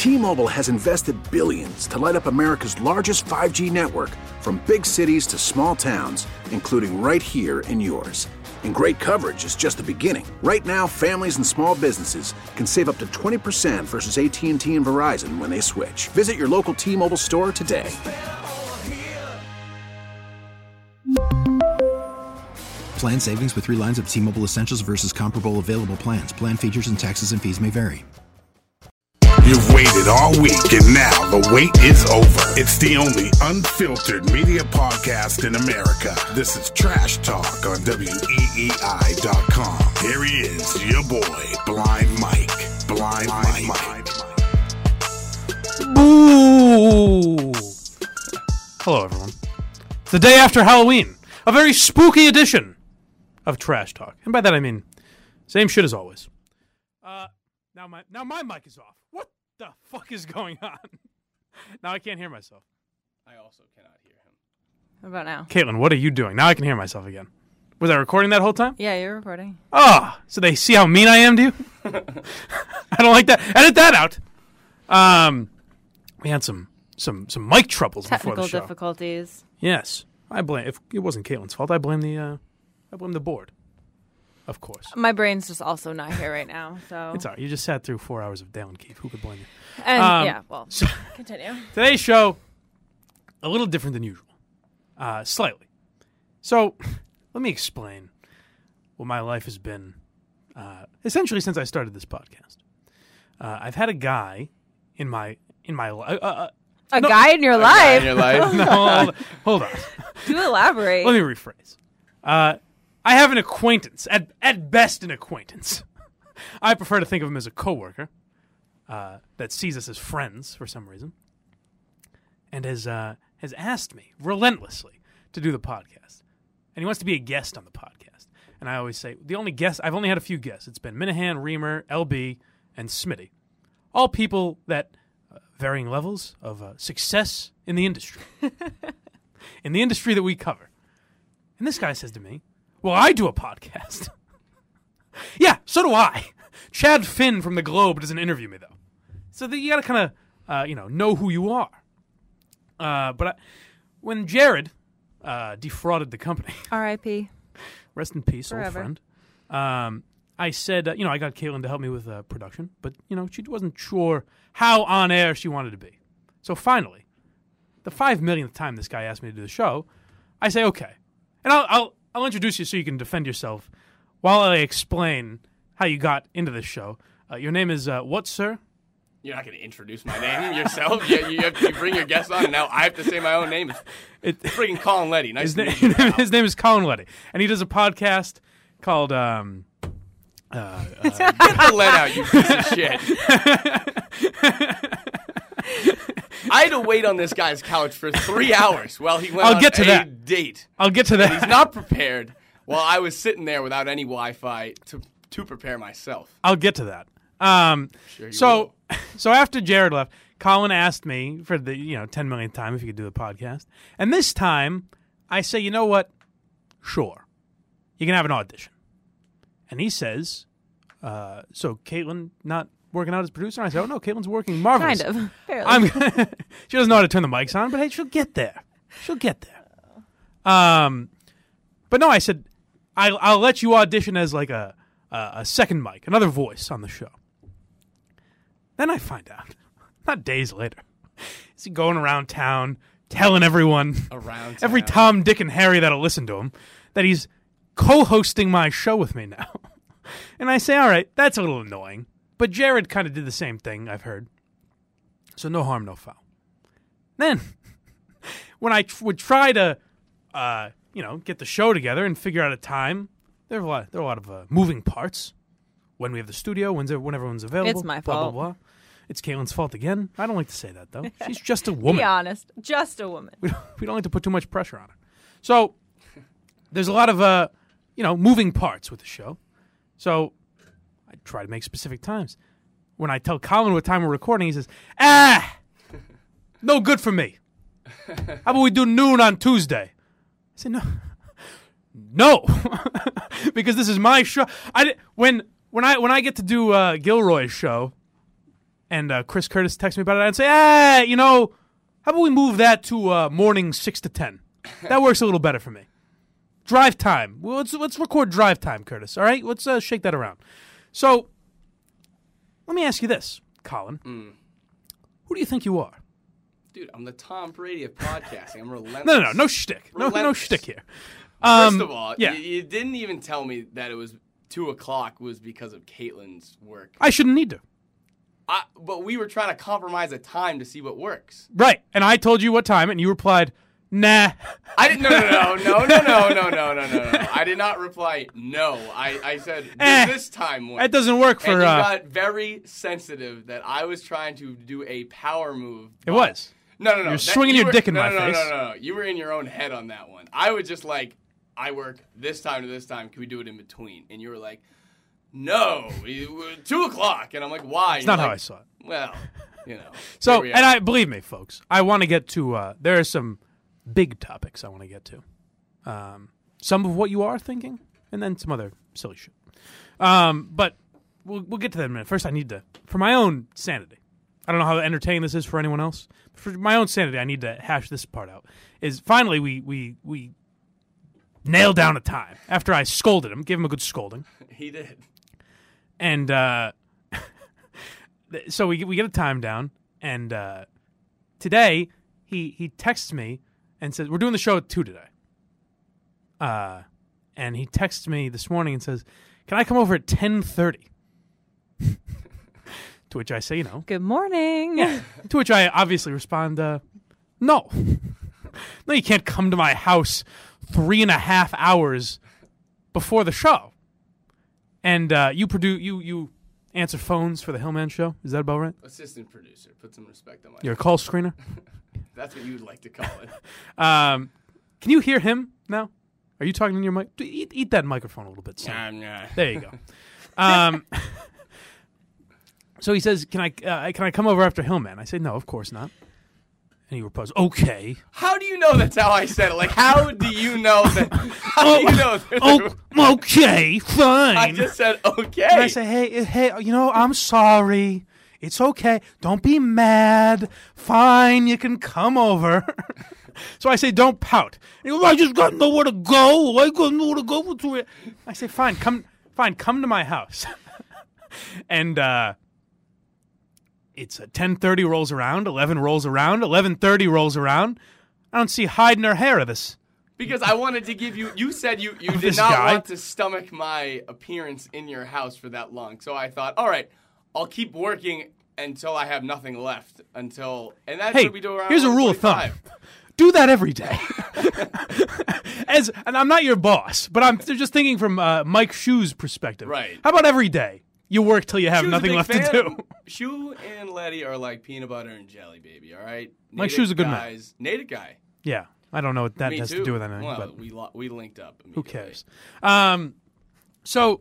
T-Mobile has invested billions to light up America's largest 5G network, from big cities to small towns, including right here in yours. And great coverage is just the beginning. Right now, families and small businesses can save up to 20% versus AT&T and Verizon when they switch. Visit your local T-Mobile store today. Plan savings with 3 lines of T-Mobile Essentials versus comparable available plans. Plan features and taxes and fees may vary. You've waited all week, and now the wait is over. It's the only unfiltered media podcast in America. This is Trash Talk on WEEI.com. Here he is, your boy, Blind Mike. Blind Mike. Boo! Hello, everyone. It's the day after Halloween. A very spooky edition of Trash Talk. And by that I mean, same shit as always. Now my mic is off. What the fuck is going on? Now I can't hear myself. I also cannot hear him. What about now? Caitlin, what are you doing? Now I can hear myself again. Was I recording that whole time? Yeah, you're recording. Oh, so they see how mean I am to you? I don't like that. Edit that out. We had some mic troubles before the show. Technical difficulties. Yes. If it wasn't Caitlin's fault, I blame the board. Of course. My brain's just also not here right now, so It's all right. You just sat through 4 hours of Dale and Keith. Who could blame you? And So continue. Today's show, a little different than usual. Slightly. So, let me explain what my life has been, essentially since I started this podcast. I've had a guy in my life. A guy in your life? No, hold on. Do elaborate. Let me rephrase. I have an acquaintance, at best an acquaintance. I prefer to think of him as a coworker that sees us as friends for some reason, and has asked me relentlessly to do the podcast, and he wants to be a guest on the podcast. And I always say I've only had a few guests. It's been Minahan, Reamer, LB, and Smitty, all people that varying levels of success in the industry, that we cover. And this guy says to me, well, I do a podcast. Yeah, so do I. Chad Finn from The Globe doesn't interview me, though. So you got to kind of, know who you are. When Jared defrauded the company, R.I.P. Rest in peace, Forever. old friend. I said, I got Caitlin to help me with production, but, she wasn't sure how on air she wanted to be. So finally, the 5 millionth time this guy asked me to do the show, I say, okay. And I'll introduce you so you can defend yourself while I explain how you got into this show. Your name is what, sir? You're not going to introduce my name yourself? You bring your guest on, and now I have to say my own name. It's freaking Colin Letty. Nice to meet you. His name is Colin Letty, and he does a podcast called... Get the lead out, you piece of shit. I had to wait on this guy's couch for 3 hours while he went on a date. I'll get to that. And he's not prepared while I was sitting there without any Wi-Fi to prepare myself. I'll get to that. Sure you so will. After Jared left, Colin asked me for the 10 millionth time if he could do the podcast. And this time, I say, you know what? Sure. You can have an audition. And he says, so Caitlin not working out as producer? And I say, oh, no, Caitlin's working marvelous. Kind of. Barely. She doesn't know how to turn the mics on, but hey, she'll get there. But no, I said, I'll let you audition as like a second mic, another voice on the show. Then I find out, not days later, is he going around town telling everyone, every Tom, Dick, and Harry that'll listen to him, that he's co-hosting my show with me now. And I say, all right, that's a little annoying. But Jared kind of did the same thing, I've heard. So no harm, no foul. Then, when I would try to, get the show together and figure out a time, there are a lot of moving parts. When we have the studio, when everyone's available. It's my blah, fault. Blah, blah. It's Caitlin's fault again. I don't like to say that, though. She's just a woman. Be honest. Just a woman. We don't like to put too much pressure on her. So, there's a lot of, moving parts with the show. So, I try to make specific times. When I tell Colin what time we're recording, he says, no good for me. How about we do noon on Tuesday? I said, no, because this is my show. When I get to do Gilroy's show, And Chris Curtis texted me about it and say, hey, how about we move that to morning 6 to 10? That works a little better for me. Drive time. Well, let's record drive time, Curtis. All right, let's shake that around. So, let me ask you this, Colin. Who do you think you are? Dude, I'm the Tom Brady of podcasting. I'm relentless. No shtick. No shtick here. First of all, you didn't even tell me that it was 2 o'clock was because of Caitlin's work. I shouldn't need to. But we were trying to compromise a time to see what works. Right, and I told you what time, and you replied, nah. I didn't. No. I did not reply no. I said this time work. That doesn't work for. And you got very sensitive that I was trying to do a power move. It was. No. You're swinging your dick in my face. No. You were in your own head on that one. I was just like, I work this time to this time. Can we do it in between? And you were like, no, 2 o'clock. And I'm like, why? It's not how I saw it. Well, So, and believe me, folks, I want to get to. There are some big topics I want to get to. Some of what you are thinking, and then some other silly shit. But we'll get to that in a minute. First, I need to, for my own sanity. I don't know how entertaining this is for anyone else. For my own sanity, I need to hash this part out. Is finally we nailed down a time after I scolded him, gave him a good scolding. He did. And so we get a time down, and today he texts me and says, we're doing the show at 2 today. And he texts me this morning and says, can I come over at 10:30? To which I say, Good morning. To which I obviously respond, no. No, you can't come to my house 3.5 hours before the show. And you answer phones for the Hillman Show. Is that about right? Assistant producer. Put some respect on my You're a call screener? That's what you'd like to call it. Can you hear him now? Are you talking in your mic? Eat that microphone a little bit. Nah. There you go. So he says, "Can I come over after Hillman?" I say, "No, of course not." And he replies, "Okay." How do you know that's how I said it? Like, how do you know that? How do you know? Okay, fine. I just said okay. And I say, hey, I'm sorry. It's okay. Don't be mad. Fine, you can come over. So I say, don't pout. And he goes, I just got nowhere to go. I got nowhere to go to it. I say, fine, come to my house. And it's 10:30 rolls around, 11 rolls around, 11:30 rolls around. I don't see hide nor hair of this. Because I wanted to give you. You said you did not want to stomach my appearance in your house for that long. So I thought, all right, I'll keep working until I have nothing left. And that's what we do around. Here's a rule of thumb. Do that every day. And I'm not your boss, but I'm just thinking from Mike Shu's perspective. Right. How about every day you work till you have nothing left to do? Shu and Letty are like peanut butter and jelly, baby. All right. Mike Shu's a good man. Native guy. Yeah. I don't know what that has to do with anything. Well, but we linked up. Who cares? So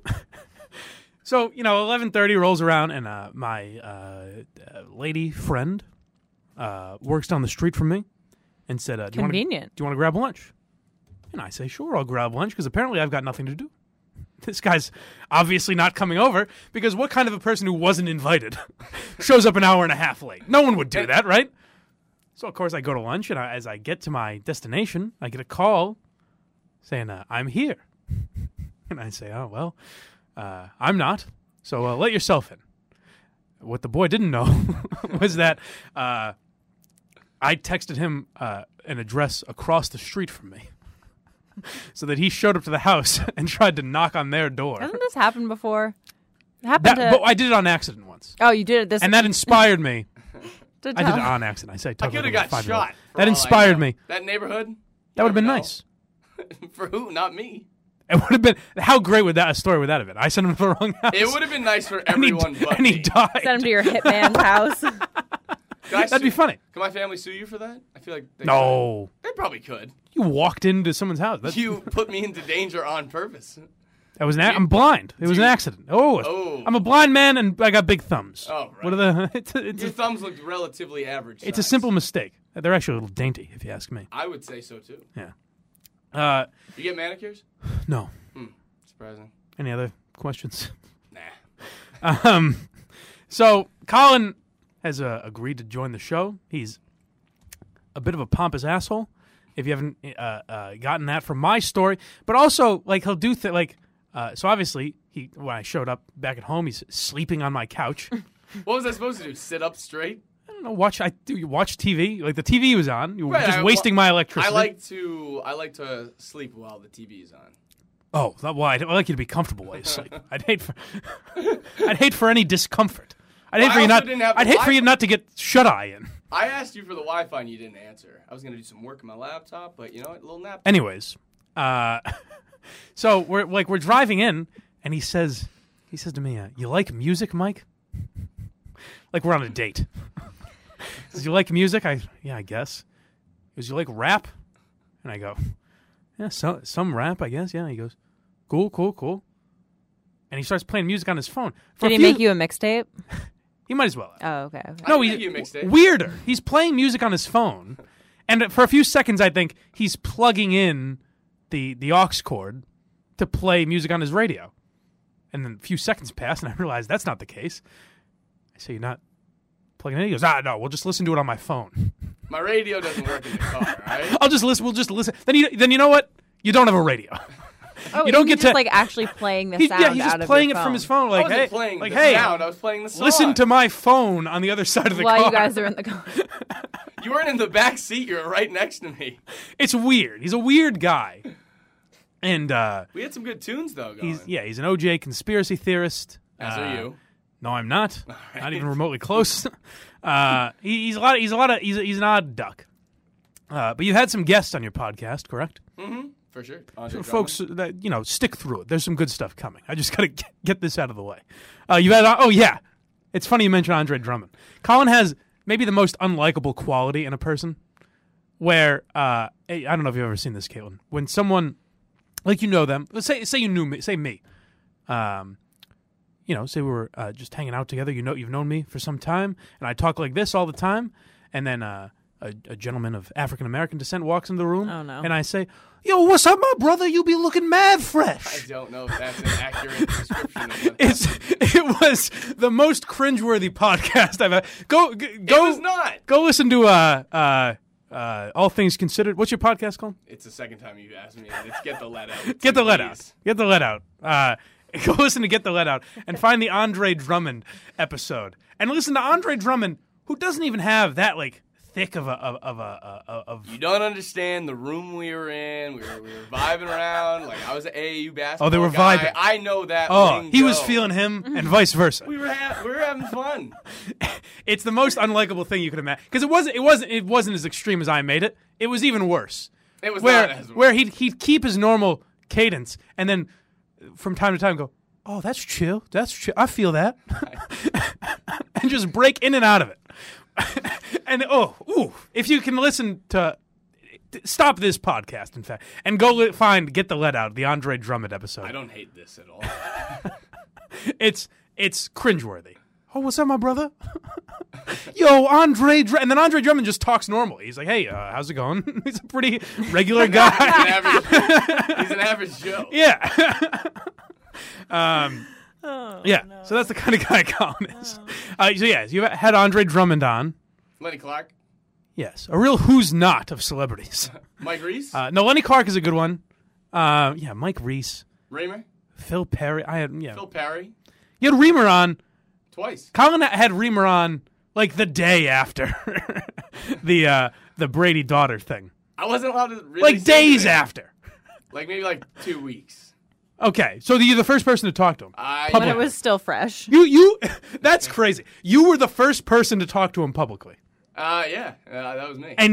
11:30 rolls around, and my lady friend works down the street from me, and said, "Do you want to grab lunch?" And I say, "Sure, I'll grab lunch," because apparently I've got nothing to do. This guy's obviously not coming over, because what kind of a person who wasn't invited shows up an hour and a half late? No one would do that, right? So, of course, I go to lunch, and as I get to my destination, I get a call saying, I'm here. And I say, oh, well, I'm not, so let yourself in. What the boy didn't know was that I texted him an address across the street from me so that he showed up to the house and tried to knock on their door. Hasn't this happened before? But I did it on accident once. Oh, you did it and that inspired me. I did it on accident. I could have got shot. That inspired me. That neighborhood? That would have been nice. For who? Not me. It would have been. How great would a story would that have been? I sent him to the wrong house. It would have been nice for everyone but and he me. died. Send him to your hitman's house. That'd be funny. Can my family sue you for that? I feel like they no. Could. They probably could. You walked into someone's house. You put me into danger on purpose. That was I'm blind. It was an accident. Oh, I'm a blind man and I got big thumbs. Oh, right. What are your thumbs look relatively average size. It's a simple mistake. They're actually a little dainty, if you ask me. I would say so too. Yeah. You get manicures? No. Surprising. Any other questions? Nah. So Colin has agreed to join the show. He's a bit of a pompous asshole. If you haven't gotten that from my story, but also like he'll do so obviously when I showed up back at home, he's sleeping on my couch. What was I supposed to do? Sit up straight? I don't know. Watch TV. Like the TV was on. You were just wasting my electricity. I like to sleep while the TV is on. Oh, well, I'd like you to be comfortable while you sleep. I'd hate for any discomfort. I'd hate for you not to get shut eye in. I asked you for the Wi-Fi and you didn't answer. I was gonna do some work on my laptop, but you know what? A little nap. Anyways, so we're driving in, and he says to me, "You like music, Mike?" Like we're on a date. He says, "You like music?" Yeah, I guess. He goes, "You like rap?" And I go, "Yeah, some rap, I guess." Yeah. He goes, Cool. And he starts playing music on his phone. Did he make you a mixtape? He might as well have. Oh, okay. No, I think you mixed it. Weirder. He's playing music on his phone, and for a few seconds, I think he's plugging in the aux cord to play music on his radio. And then a few seconds pass, and I realize that's not the case. I say, "You're not plugging it in?" He goes, "No, we'll just listen to it on my phone." My radio doesn't work in the car, all right? I'll just listen. We'll just listen. Then you know what? You don't have a radio. Oh, you don't get just to like actually playing the sound. Yeah, he's just playing it from his phone. Like, I wasn't hey, playing like, the hey, sound. I was playing the song. listen to my phone on the other side of the car. While you guys are in the car. You weren't in the back seat. You were right next to me. It's weird. He's a weird guy. And we had some good tunes though. Going. He's an OJ conspiracy theorist. As are you. No, I'm not. Right. Not even remotely close. He's an odd duck. But you had some guests on your podcast, correct? Mm-hmm. For sure. For folks that stick through it. There's some good stuff coming. I just gotta get this out of the way. You had it's funny you mentioned Andre Drummond. Colin has maybe the most unlikable quality in a person. Where I don't know if you've ever seen this, Caitlin. When someone like you know them, let's say you knew me, say me. Say we were just hanging out together. You've known me for some time, and I talk like this all the time. And then a gentleman of African American descent walks into the room. Oh no! And I say, "Yo, what's up, my brother? You be looking mad fresh." I don't know if that's an accurate description of what It was the most cringeworthy podcast I've ever. Go. It was not. Go listen to All Things Considered. What's your podcast called? It's the second time you've asked me. And it's Get the Let Out. Get the Let Out. Get the Let Out. Go listen to Get the Let Out and find the Andre Drummond episode and listen to Andre Drummond, who doesn't even have that thick of a. You don't understand the room we were in. We were vibing around. Like I was an AAU basketball. Oh, they were guy. vibing. I know that. Oh, lingo. he was feeling him, and vice versa. We were having fun. It's the most unlikable thing you could imagine because it wasn't as extreme as I made it. It was even worse. It was not as worse. Where he'd keep his normal cadence and then from time to time go, "Oh, that's chill. That's chill. I feel that," and just break in and out of it. And if you can listen to stop this podcast, in fact, and go find Get the Let Out, the Andre Drummond episode. I don't hate this at all. It's cringeworthy. "Oh, what's up, my brother?" "Yo, Andre and then Andre Drummond just talks normally. He's like, "Hey, how's it going?" He's a pretty regular guy. He's an average Joe. Yeah. No. So that's the kind of guy Colin is. You had Andre Drummond on. Lenny Clark. Yes, a real who's not of celebrities. Mike Reese. No, Lenny Clark is a good one. Mike Reese. Raymer. Phil Perry. Phil Perry. You had Reamer on. Twice. Colin had Reamer on the day after the Brady daughter thing. I wasn't allowed to really days after. Maybe 2 weeks. Okay, so you're the first person to talk to him. When it was still fresh. You that's crazy. You were the first person to talk to him publicly. Yeah, that was me.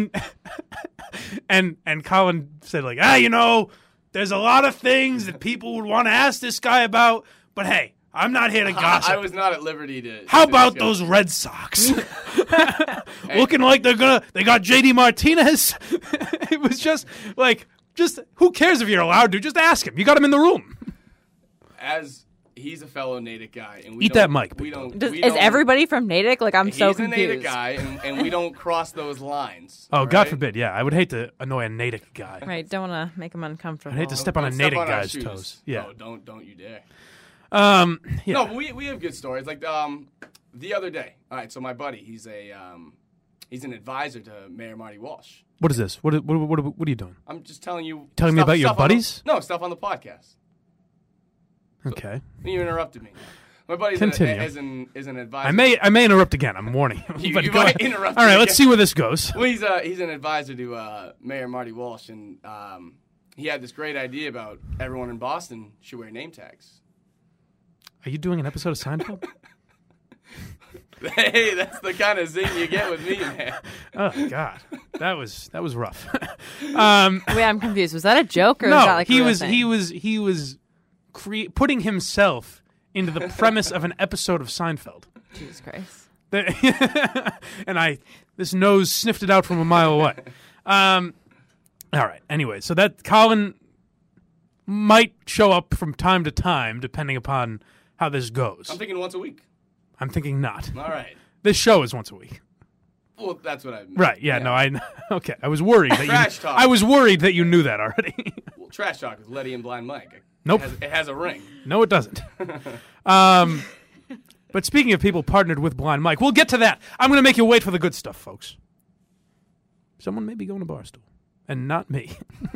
And Colin said there's a lot of things that people would want to ask this guy about, but hey, I'm not here to gossip. I was not at liberty to. How about those Red Sox? Looking like they got JD Martinez. It was just who cares if you're allowed to? Just ask him. You got him in the room. As he's a fellow Natick guy, and we eat that mic. Is everybody from Natick? I'm so confused. He's a Natick guy, and we don't cross those lines. Oh, God forbid! Yeah, I would hate to annoy a Natick guy. Right, don't want to make him uncomfortable. I'd hate to step on a Natick guy's toes. Yeah, don't you dare. Yeah. No, but we have good stories. The other day. All right, so my buddy, he's an advisor to Mayor Marty Walsh. What is this? What are you doing? I'm just telling you. Telling me about your buddies? Stuff on the podcast. Okay. You interrupted me. My buddy is an advisor. I may interrupt again. I'm warning you. You might interrupt. All right, me let's see where this goes. Well, he's an advisor to Mayor Marty Walsh, and he had this great idea about everyone in Boston should wear name tags. Are you doing an episode of Seinfeld? Hey, that's the kind of zing you get with me, man. Oh God, that was rough. Wait, I'm confused. Was that a joke or was that like a real thing? he was putting himself into the premise of an episode of Seinfeld. Jesus Christ. And this nose sniffed it out from a mile away. All right. Anyway, so that Colin might show up from time to time, depending upon how this goes. I'm thinking once a week. I'm thinking not. All right. This show is once a week. Well, that's what I meant. Right. Yeah. No. Okay. I was worried that Trash talk. I was worried that you knew that already. Well, trash talk with Letty and Blind Mike. Nope. It has a ring. No, it doesn't. But speaking of people partnered with Blind Mike, we'll get to that. I'm going to make you wait for the good stuff, folks. Someone may be going to Barstool, and not me.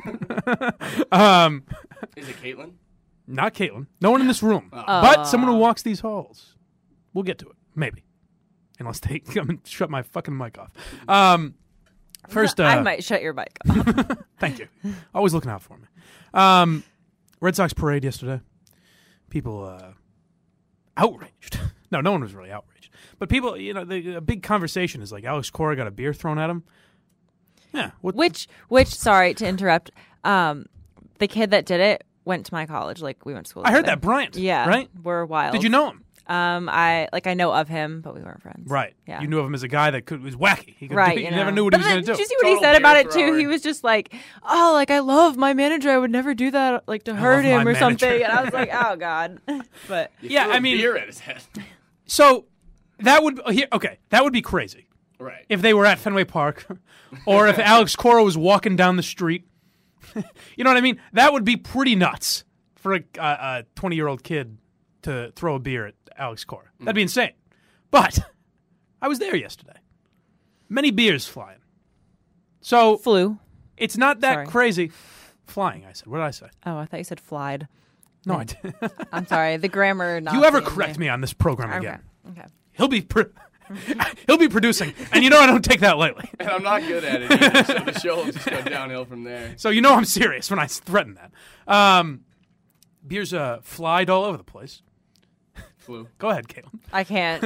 Is it Caitlin? Not Caitlin. No one in this room. But someone who walks these halls. We'll get to it. Maybe. Unless they come and shut my fucking mic off. First, I might shut your mic off. Thank you. Always looking out for me. Red Sox parade yesterday. People outraged. No one was really outraged. But people, a big conversation is like Alex Cora got a beer thrown at him. Yeah. Which, sorry to interrupt, the kid that did it went to my college. Like, we went to school I heard together. that, Bryant. Yeah. Right? We're wild. Did you know him? I know of him, but we weren't friends. Right. Yeah. You knew of him as a guy that was wacky. He could right. you never knew what he was going to do. Did you see what he said about it, too? He was just like, I love my manager. I would never do that, like, to hurt him or something. And I was like, oh, God. But yeah, I mean, beer at his head. So that would be crazy. Right. If they were at Fenway Park or if Alex Cora was walking down the street. You know what I mean? That would be pretty nuts for a 20-year-old kid to throw a beer at Alex Cora. That'd be insane. But I was there yesterday. Many beers flying. So flew. It's not that crazy. Flying, I said. What did I say? Oh, I thought you said flied. No, I didn't. I'm sorry. The grammar. Not you ever correct me on this program again? Okay. He'll be producing, and I don't take that lightly. And I'm not good at it either, so the show will just go downhill from there. So I'm serious when I threaten that. Beers flied all over the place. Flew. Go ahead, Caitlin. I can't.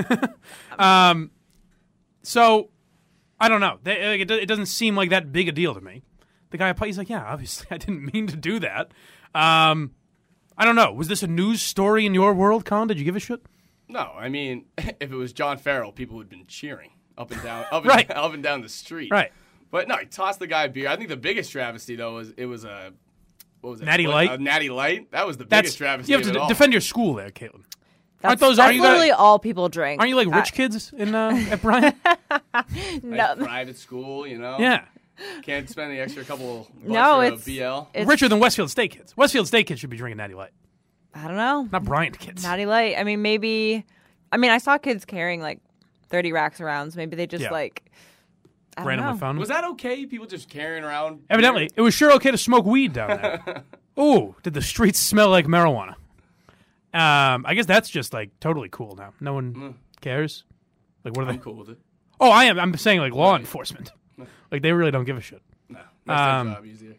So, I don't know. It doesn't seem like that big a deal to me. The guy, he's like, yeah, obviously, I didn't mean to do that. I don't know. Was this a news story in your world, Colin? Did you give a shit? No, I mean, if it was John Farrell, people would have been cheering up and down, up and down the street. Right. But no, he tossed the guy a beer. I think the biggest travesty though was a Natty Light. A Natty Light. That was the biggest travesty. You have to defend your school there, Caitlin. That's literally all people drink. Aren't you like rich kids at Bryant? No, private school. Yeah. Can't spend the extra couple bucks for a BL. It's richer than Westfield State kids. Westfield State kids should be drinking Natty Light. I don't know. Not Bryant kids. Natty Light. I mean, maybe. I saw kids carrying like 30 racks around. So maybe they just randomly found them. Was that okay? People just carrying around? Evidently, it was sure okay to smoke weed down there. Ooh, did the streets smell like marijuana? I guess that's just like totally cool now. No one cares. Like, what are they? I'm cool with it. Oh, I am. I'm saying like law enforcement. Like they really don't give a shit. No, makes their job easier.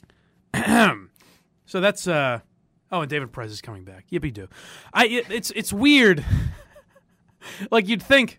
So that's and David Perez is coming back. Yippee doo. It's weird. Like you'd think,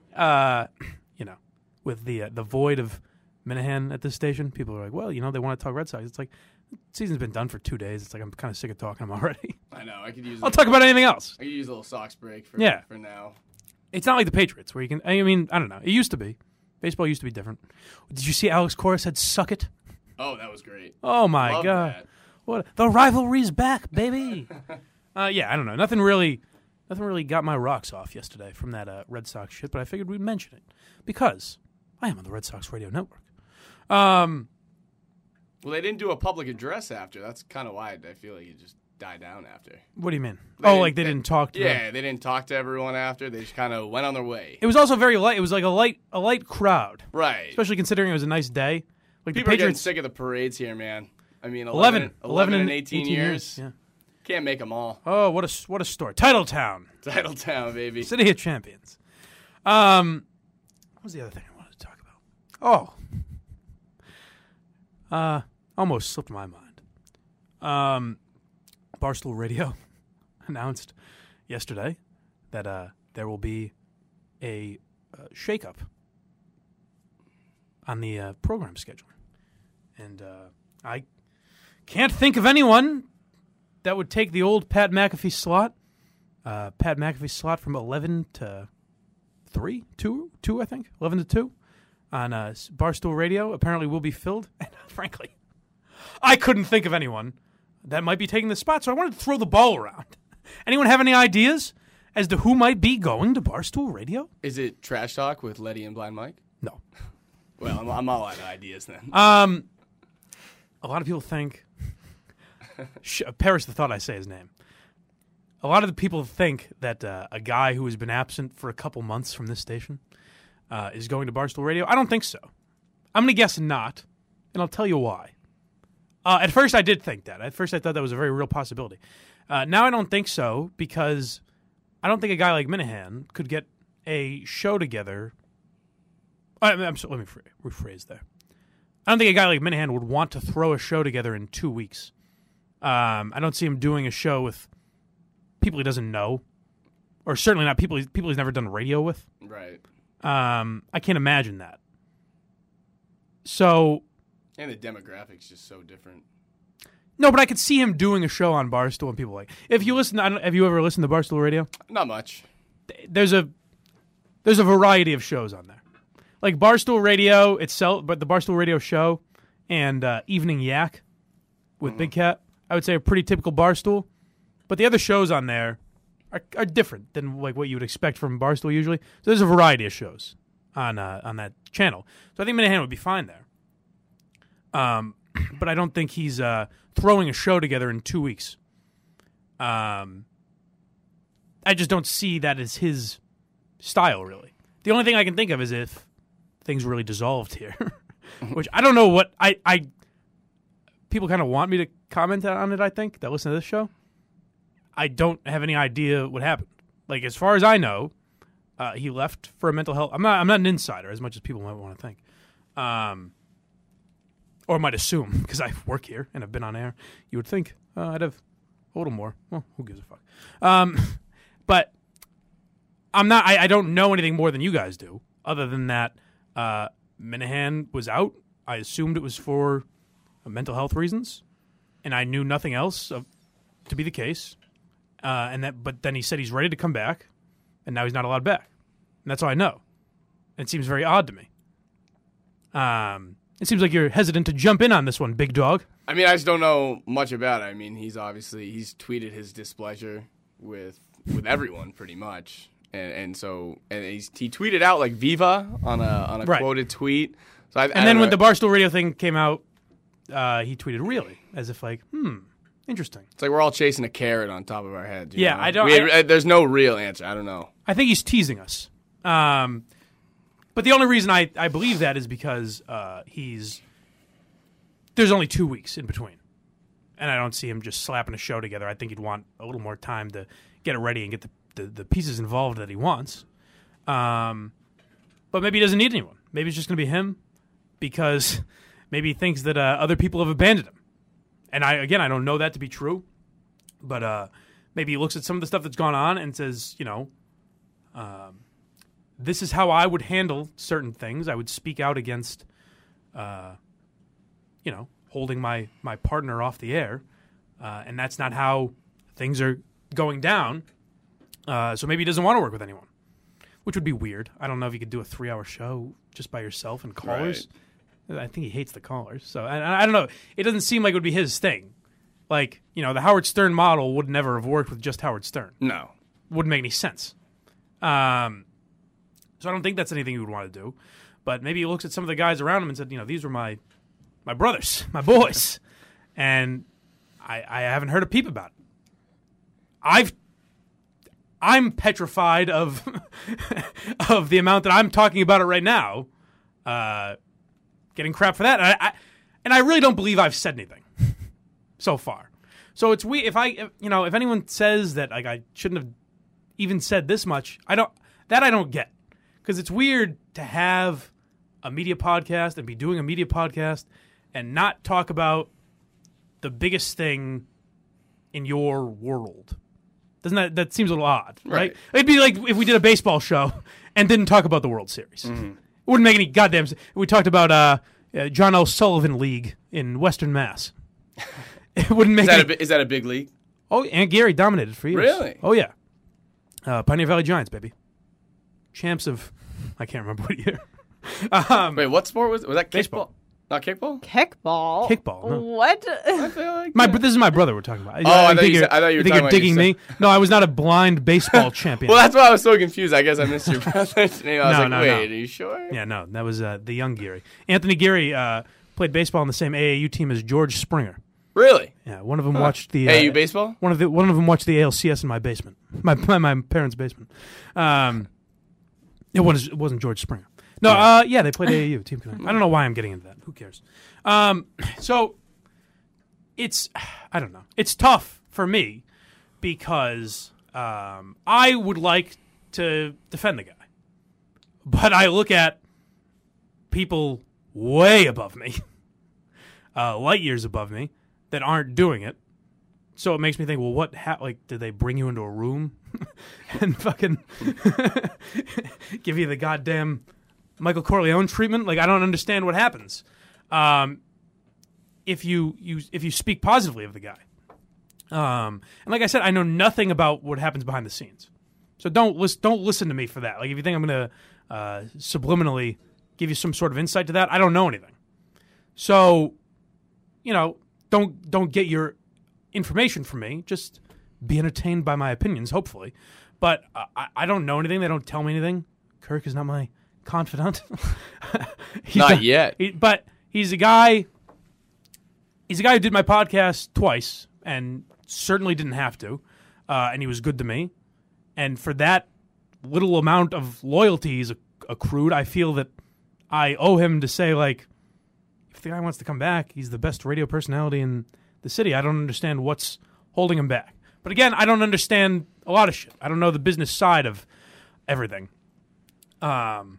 with the void of Minahan at this station, people are like, well, they want to talk Red Sox. It's like the season's been done for 2 days. It's like I'm kind of sick of talking them already. I know. I could use. I'll talk about anything else. I could use a little Sox break for now. It's not like the Patriots where you can. I mean, I don't know. It used to be. Baseball used to be different. Did you see Alex Cora said "suck it"? Oh, that was great. Oh my Love god! That. What the rivalry's back, baby. Yeah, I don't know. Nothing really got my rocks off yesterday from that Red Sox shit. But I figured we'd mention it because I am on the Red Sox radio network. Well, they didn't do a public address after. That's kind of why I feel like you just die down after. What do you mean? They didn't talk to them. Yeah, they didn't talk to everyone after. They just kind of went on their way. It was also very light. It was like a light crowd. Right. Especially considering it was a nice day. Like People the Patriots, are getting sick of the parades here, man. I mean, 11 and 18 years. Yeah. Can't make them all. Oh, what a story. Titletown, baby. City of Champions. What was the other thing I wanted to talk about? Almost slipped my mind. Barstool Radio announced yesterday that there will be a shakeup on the program schedule. And I can't think of anyone that would take the old Pat McAfee slot. Pat McAfee slot from 11 to 3, 2, I think. 11 to 2 on Barstool Radio apparently will be filled. And frankly, I couldn't think of anyone that might be taking the spot, so I wanted to throw the ball around. Anyone have any ideas as to who might be going to Barstool Radio? Is it Trash Talk with Letty and Blind Mike? No. Well, I'm all out of ideas then. A lot of people think... perish the thought I say his name. A lot of the people think that a guy who has been absent for a couple months from this station is going to Barstool Radio. I don't think so. I'm going to guess not, and I'll tell you why. At first, I did think that. At first, I thought that was a very real possibility. Now I don't think so, because I don't think a guy like Minahan could get a show together. Let me rephrase there. I don't think a guy like Minahan would want to throw a show together in 2 weeks. I don't see him doing a show with people he doesn't know, or certainly not people he's never done radio with. Right. I can't imagine that. So... And the demographics just so different. No, but I could see him doing a show on Barstool and people like. Have you ever listened to Barstool Radio? Not much. There's a variety of shows on there, like Barstool Radio itself, but the Barstool Radio show and Evening Yak with Big Cat. I would say a pretty typical Barstool, but the other shows on there are different than like what you would expect from Barstool usually. So there's a variety of shows on that channel. So I think Minahan would be fine there. But I don't think he's throwing a show together in 2 weeks. I just don't see that as his style, really. The only thing I can think of is if things really dissolved here, which I don't know what I people kind of want me to comment on it. I think that listen to this show. I don't have any idea what happened. Like as far as I know, he left for a mental health. I'm not an insider as much as people might want to think. Or might assume, because I work here and have been on air, you would think I'd have a little more. Well, who gives a fuck? But I'm not. I don't know anything more than you guys do, other than that Minahan was out. I assumed it was for mental health reasons, and I knew nothing else to be the case. But then he said he's ready to come back, and now he's not allowed back. And that's all I know. It seems very odd to me. It seems like you're hesitant to jump in on this one, big dog. I mean, I just don't know much about it. I mean, he's tweeted his displeasure with everyone pretty much, and he tweeted out like Viva on a right. Quoted tweet. So when the Barstool Radio thing came out, he tweeted really as if like, interesting. It's like we're all chasing a carrot on top of our head. Yeah, know? I don't. There's no real answer. I don't know. I think he's teasing us. But the only reason I believe that is because there's only 2 weeks in between. And I don't see him just slapping a show together. I think he'd want a little more time to get it ready and get the pieces involved that he wants. But maybe he doesn't need anyone. Maybe it's just going to be him because maybe he thinks that other people have abandoned him. And I don't know that to be true. But maybe he looks at some of the stuff that's gone on and says, this is how I would handle certain things. I would speak out against, holding my partner off the air. And that's not how things are going down. So maybe he doesn't want to work with anyone, which would be weird. I don't know if you could do a 3-hour show just by yourself and callers. Right. I think he hates the callers. So I don't know. It doesn't seem like it would be his thing. Like, the Howard Stern model would never have worked with just Howard Stern. No. Wouldn't make any sense. So I don't think that's anything he would want to do. But maybe he looks at some of the guys around him and said, these were my brothers, my boys. And I haven't heard a peep about it. I'm petrified of of the amount that I'm talking about it right now. Getting crap for that, and I really don't believe I've said anything so far. So it's weird if anyone says that like I shouldn't have even said this much, I don't get, because it's weird to have a media podcast and be doing a media podcast and not talk about the biggest thing in your world. Doesn't that seems a little odd, right? It'd be like if we did a baseball show and didn't talk about the World Series. Mm-hmm. It wouldn't make any goddamn sense. We talked about John L. Sullivan League in Western Mass. It wouldn't make Is that a big league? Oh, and Gary dominated for years. Really? Oh, yeah. Pioneer Valley Giants, baby. Champs of, I can't remember what year. Wait, what sport was that? Baseball. Kickball? Not kickball? Kickball? Kickball, no. What? I feel like this is my brother we're talking about. I thought you were talking you're digging me? No, I was not a blind baseball champion. Well, that's why I was so confused. I guess I missed your brother's name. I was wait, are you sure? Yeah, no, that was the young Geary. Anthony Geary played baseball on the same AAU team as George Springer. Really? Yeah, one of them watched the AAU baseball. One of them watched the ALCS in my basement, my parents' basement. It wasn't George Springer. No, they played AAU Team Connect. I don't know why I'm getting into that. Who cares? So it's I don't know. It's tough for me because I would like to defend the guy, but I look at people way above me, light years above me, that aren't doing it. So it makes me think, well, what? Did they bring you into a room and fucking give you the goddamn Michael Corleone treatment? Like, I don't understand what happens. If you speak positively of the guy, and like I said, I know nothing about what happens behind the scenes, so don't listen to me for that. Like, if you think I'm going to subliminally give you some sort of insight to that, I don't know anything. So, don't get your information from me. Just be entertained by my opinions, hopefully. But I don't know anything. They don't tell me anything. Kirk is not my confidant. Not yet. But he's a guy. He's a guy who did my podcast twice and certainly didn't have to. And he was good to me. And for that little amount of loyalty he's accrued, I feel that I owe him to say, like, if the guy wants to come back, he's the best radio personality in the city. I don't understand what's holding him back. But again, I don't understand a lot of shit. I don't know the business side of everything. I'll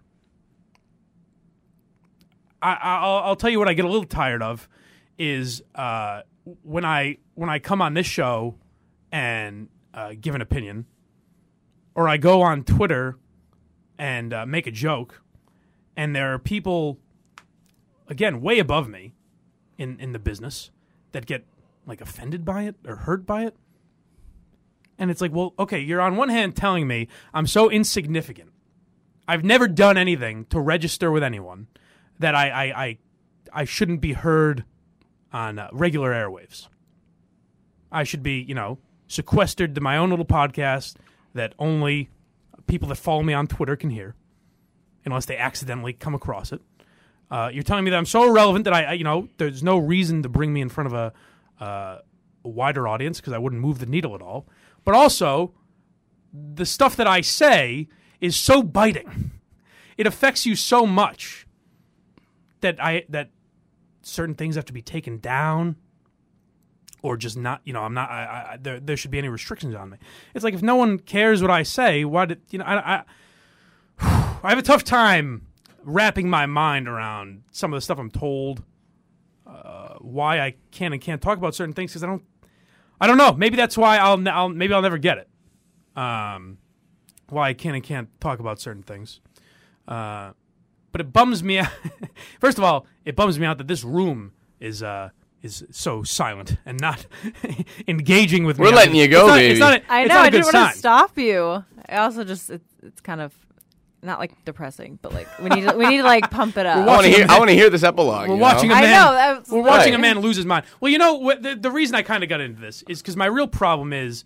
tell you what I get a little tired of is when I come on this show and give an opinion, or I go on Twitter and make a joke, and there are people, again, way above me in the business that get like offended by it or hurt by it. And it's like, well, okay, you're on one hand telling me I'm so insignificant. I've never done anything to register with anyone that I shouldn't be heard on regular airwaves. I should be, sequestered to my own little podcast that only people that follow me on Twitter can hear, unless they accidentally come across it. You're telling me that I'm so irrelevant that I there's no reason to bring me in front of a wider audience because I wouldn't move the needle at all. But also, the stuff that I say is so biting. It affects you so much that certain things have to be taken down, or just not. There should be any restrictions on me. It's like, if no one cares what I say, why did I have a tough time wrapping my mind around some of the stuff I'm told. Why I can and can't talk about certain things, because I don't know. Maybe that's why I'll never get it. Why I can and can't talk about certain things. But it bums me out. First of all, it bums me out that this room is so silent and not engaging with me. We're letting you go, baby. I know. I didn't want to stop you. I also just it's kind of not like depressing, but like we need to like pump it up. I want to hear this epilogue. We're watching a man. We're watching a man lose his mind. Well, the reason I kind of got into this is because my real problem is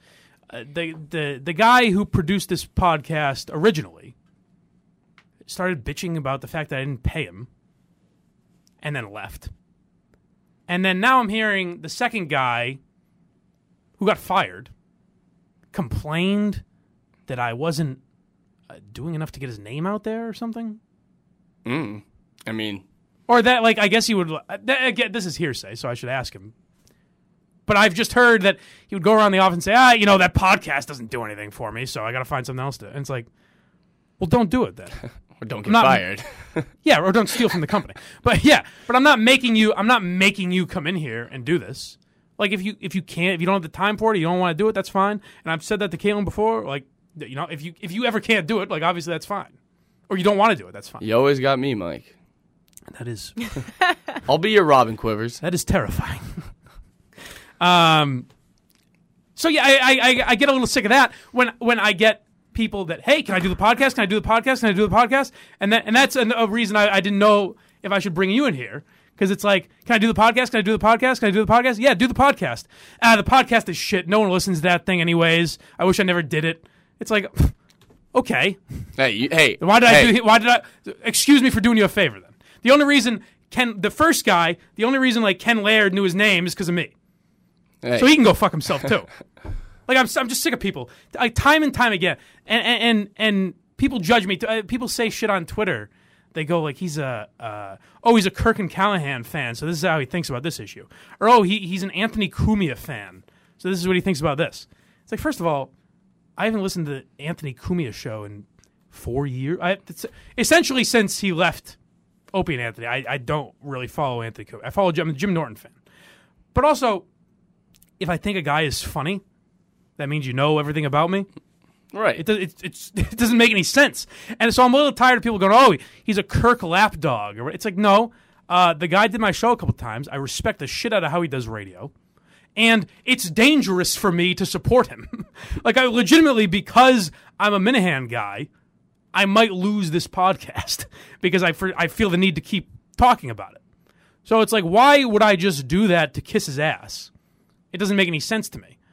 the guy who produced this podcast originally started bitching about the fact that I didn't pay him, and then left. And then now I'm hearing the second guy who got fired complained that I wasn't doing enough to get his name out there or something. I mean, or that, like, I guess he would. Again, this is hearsay, so I should ask him. But I've just heard that he would go around the office and say, that podcast doesn't do anything for me, so I got to find something else to. And it's like, well, don't do it then. Or don't get fired. Yeah, or don't steal from the company. But I'm not making you come in here and do this. Like, if you don't have the time for it, you don't want to do it, that's fine. And I've said that to Caitlin before, like, if you ever can't do it, like, obviously that's fine. Or you don't want to do it, that's fine. You always got me, Mike. That is I'll be your Robin Quivers. That is terrifying. So yeah, I get a little sick of that when I get people that, hey, can I do the podcast? Can I do the podcast? Can I do the podcast? And that's a reason I didn't know if I should bring you in here, because it's like, can I do the podcast? Can I do the podcast? Can I do the podcast? Yeah, do the podcast. The podcast is shit. No one listens to that thing anyways. I wish I never did it. It's like, okay. Hey. Why did I? Excuse me for doing you a favor then. The only reason the only reason like Ken Laird knew his name is because of me. Hey. So he can go fuck himself too. Like, I'm just sick of people. Like, time and time again, and people judge me. People say shit on Twitter. They go like, he's a Kirk and Callahan fan, so this is how he thinks about this issue. Or he's an Anthony Cumia fan, so this is what he thinks about this. It's like, first of all, I haven't listened to the Anthony Cumia show in 4 years. Essentially since he left Opie and Anthony. I don't really follow Anthony Cumia. I'm a Jim Norton fan. But also, if I think a guy is funny, that means you know everything about me. Right. It doesn't make any sense. And so I'm a little tired of people going, he's a Kirk lapdog. It's like, no. The guy did my show a couple times. I respect the shit out of how he does radio. And it's dangerous for me to support him. Like, I legitimately, because I'm a Minahan guy, I might lose this podcast because I feel the need to keep talking about it. So it's like, why would I just do that to kiss his ass? It doesn't make any sense to me.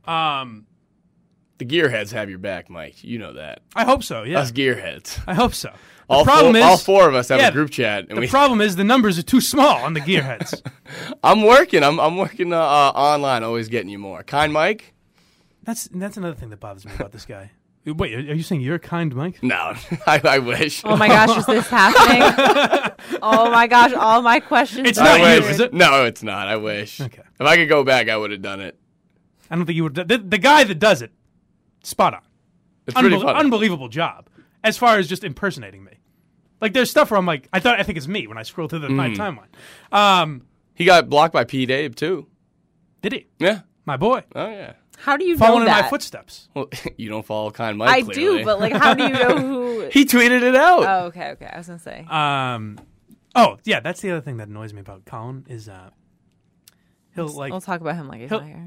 The gearheads have your back, Mike. You know that. I hope so, yeah. Us gearheads. I hope so. All four of us have a group chat. And the problem is the numbers are too small on the gearheads. I'm working online, always getting you more. Kind Mike? That's another thing that bothers me about this guy. Wait, are you saying you're kind, Mike? No, I wish. Oh my gosh, is this happening? Oh my gosh, all my questions. It's not you, is it? No, it's not. I wish. Okay. If I could go back, I would have done it. I don't think you would. The guy that does it, spot on. It's pretty funny. Unbelievable job as far as just impersonating me. Like, there's stuff where I'm like, I think it's me when I scroll through my timeline. He got blocked by Pete Abe too. Did he? Yeah, my boy. Oh yeah. How do you Following know that? in my footsteps. Well, you don't follow Kind Mike. Clearly. Do, but like, how do you know who? He tweeted it out. Oh, okay. I was gonna say. Oh yeah, that's the other thing that annoys me about Colin is he'll like. We'll talk about him like he's not here.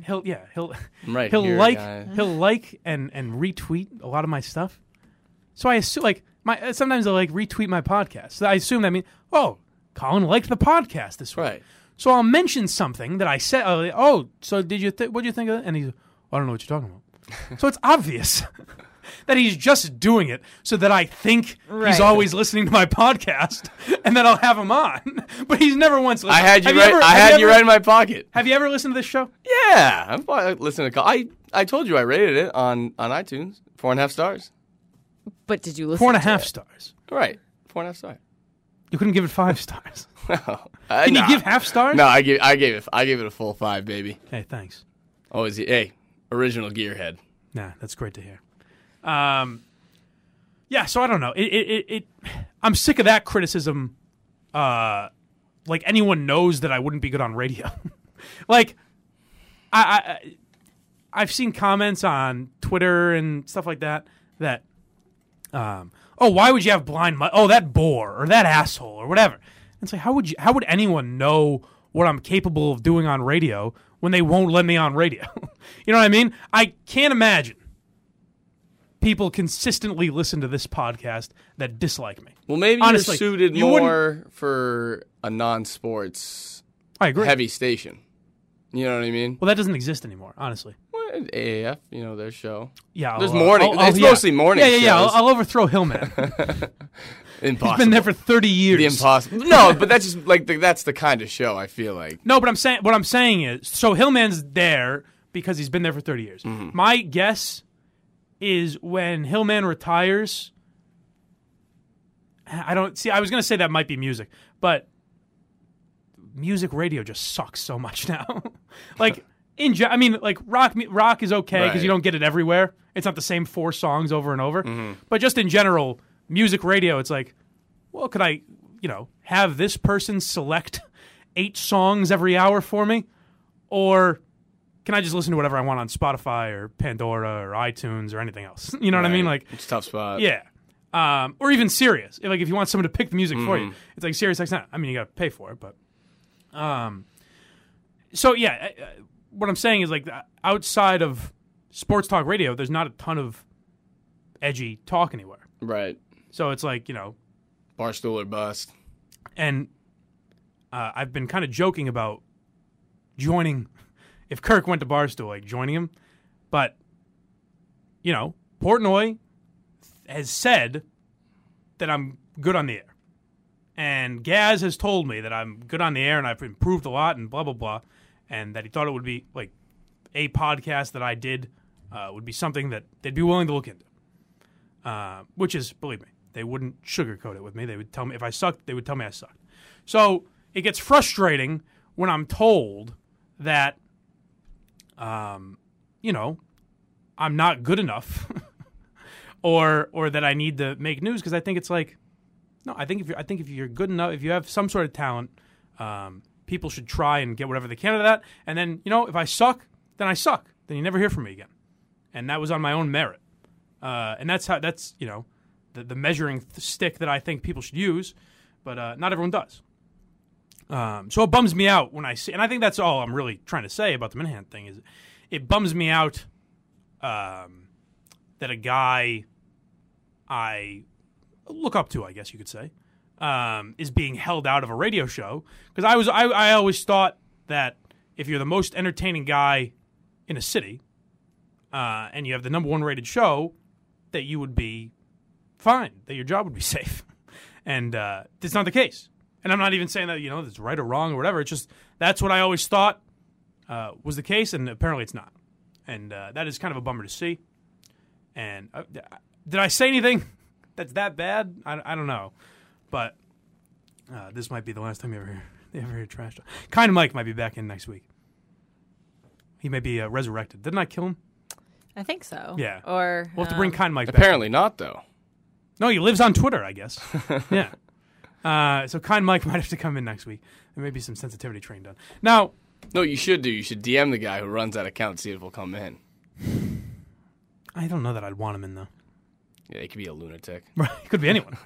He'll like and retweet a lot of my stuff. So I assume sometimes I'll like retweet my podcast. So I assume that means Colin liked the podcast this week. Right. So I'll mention something that I said. So did you? What do you think of it? And he's, I don't know what you're talking about. So it's obvious that he's just doing it so that I think he's always listening to my podcast, and then I'll have him on. But he's never once listened. I had you right in my pocket. Have you ever listened to this show? Yeah, I've listened to. I told you I rated it on iTunes 4.5 stars. But did you listen? 4.5 stars. Right, 4.5 stars. You couldn't give it 5 stars. No. Can you give half stars? No, I gave it a full 5, baby. Hey, thanks. Always, original gearhead. Nah, that's great to hear. Yeah, so I don't know. I'm sick of that criticism. Like, anyone knows that I wouldn't be good on radio. Like, I've seen comments on Twitter and stuff like that. Why would you have blind Mike? Oh, that bore or that asshole or whatever. It's like, how would anyone know what I'm capable of doing on radio when they won't let me on radio? You know what I mean? I can't imagine people consistently listen to this podcast that dislike me. Well, maybe honestly, you're suited more for a non-sports heavy station. You know what I mean? Well, that doesn't exist anymore, honestly. AAF, their show. Yeah, there's morning. It's mostly morning. Yeah. I'll overthrow Hillman. Impossible. He's been there for 30 years. The impossible. No, but that's just like that's the kind of show I feel like. No, but what I'm saying is, so Hillman's there because he's been there for 30 years. Mm-hmm. My guess is when Hillman retires. I was going to say that might be music, but music radio just sucks so much now. Like rock is okay because you don't get it everywhere. It's not the same 4 songs over and over. Mm-hmm. But just in general, music radio, it's like, well, could I, have this person select 8 songs every hour for me? Or can I just listen to whatever I want on Spotify or Pandora or iTunes or anything else? You know what I mean? Like, it's a tough spot. Yeah. Or even Sirius. If you want someone to pick the music for you, it's like Sirius XM. I mean, you got to pay for it, but. So yeah, what I'm saying is like outside of sports talk radio, there's not a ton of edgy talk anywhere. Right. So it's like, Barstool or bust. And I've been kind of joking about joining, if Kirk went to Barstool, like joining him. But, Portnoy has said that I'm good on the air. And Gaz has told me that I'm good on the air and I've improved a lot and blah, blah, blah. And that he thought it would be like a podcast that I did would be something that they'd be willing to look into. Which is, believe me, they wouldn't sugarcoat it with me. They would tell me if I sucked, they would tell me I sucked. So it gets frustrating when I'm told that, I'm not good enough or that I need to make news because I think it's like, no, I think if you're good enough, if you have some sort of talent, people should try and get whatever they can out of that. And then, if I suck, then I suck. Then you never hear from me again. And that was on my own merit. And that's the measuring stick that I think people should use, but not everyone does. So it bums me out when I see, and I think that's all I'm really trying to say about the Minahan thing is, it bums me out that a guy I look up to, I guess you could say, is being held out of a radio show. Because I always thought that if you're the most entertaining guy in a city, and you have the number 1 rated show, that you would be fine, that your job would be safe. And it's not the case. And I'm not even saying that, it's right or wrong or whatever. It's just that's what I always thought was the case, and apparently it's not. And that is kind of a bummer to see. And did I say anything that's that bad? I don't know. But this might be the last time you ever hear trash talk. Kind of Mike might be back in next week. He may be resurrected. Didn't I kill him? I think so. Yeah. Or we'll have to bring Kind Mike back. Apparently not, though. No, he lives on Twitter, I guess. Yeah. So Kind Mike might have to come in next week. There may be some sensitivity training done. Now. No, you should do. You should DM the guy who runs that account and see if he'll come in. I don't know that I'd want him in, though. Yeah, he could be a lunatic. Right. It could be anyone.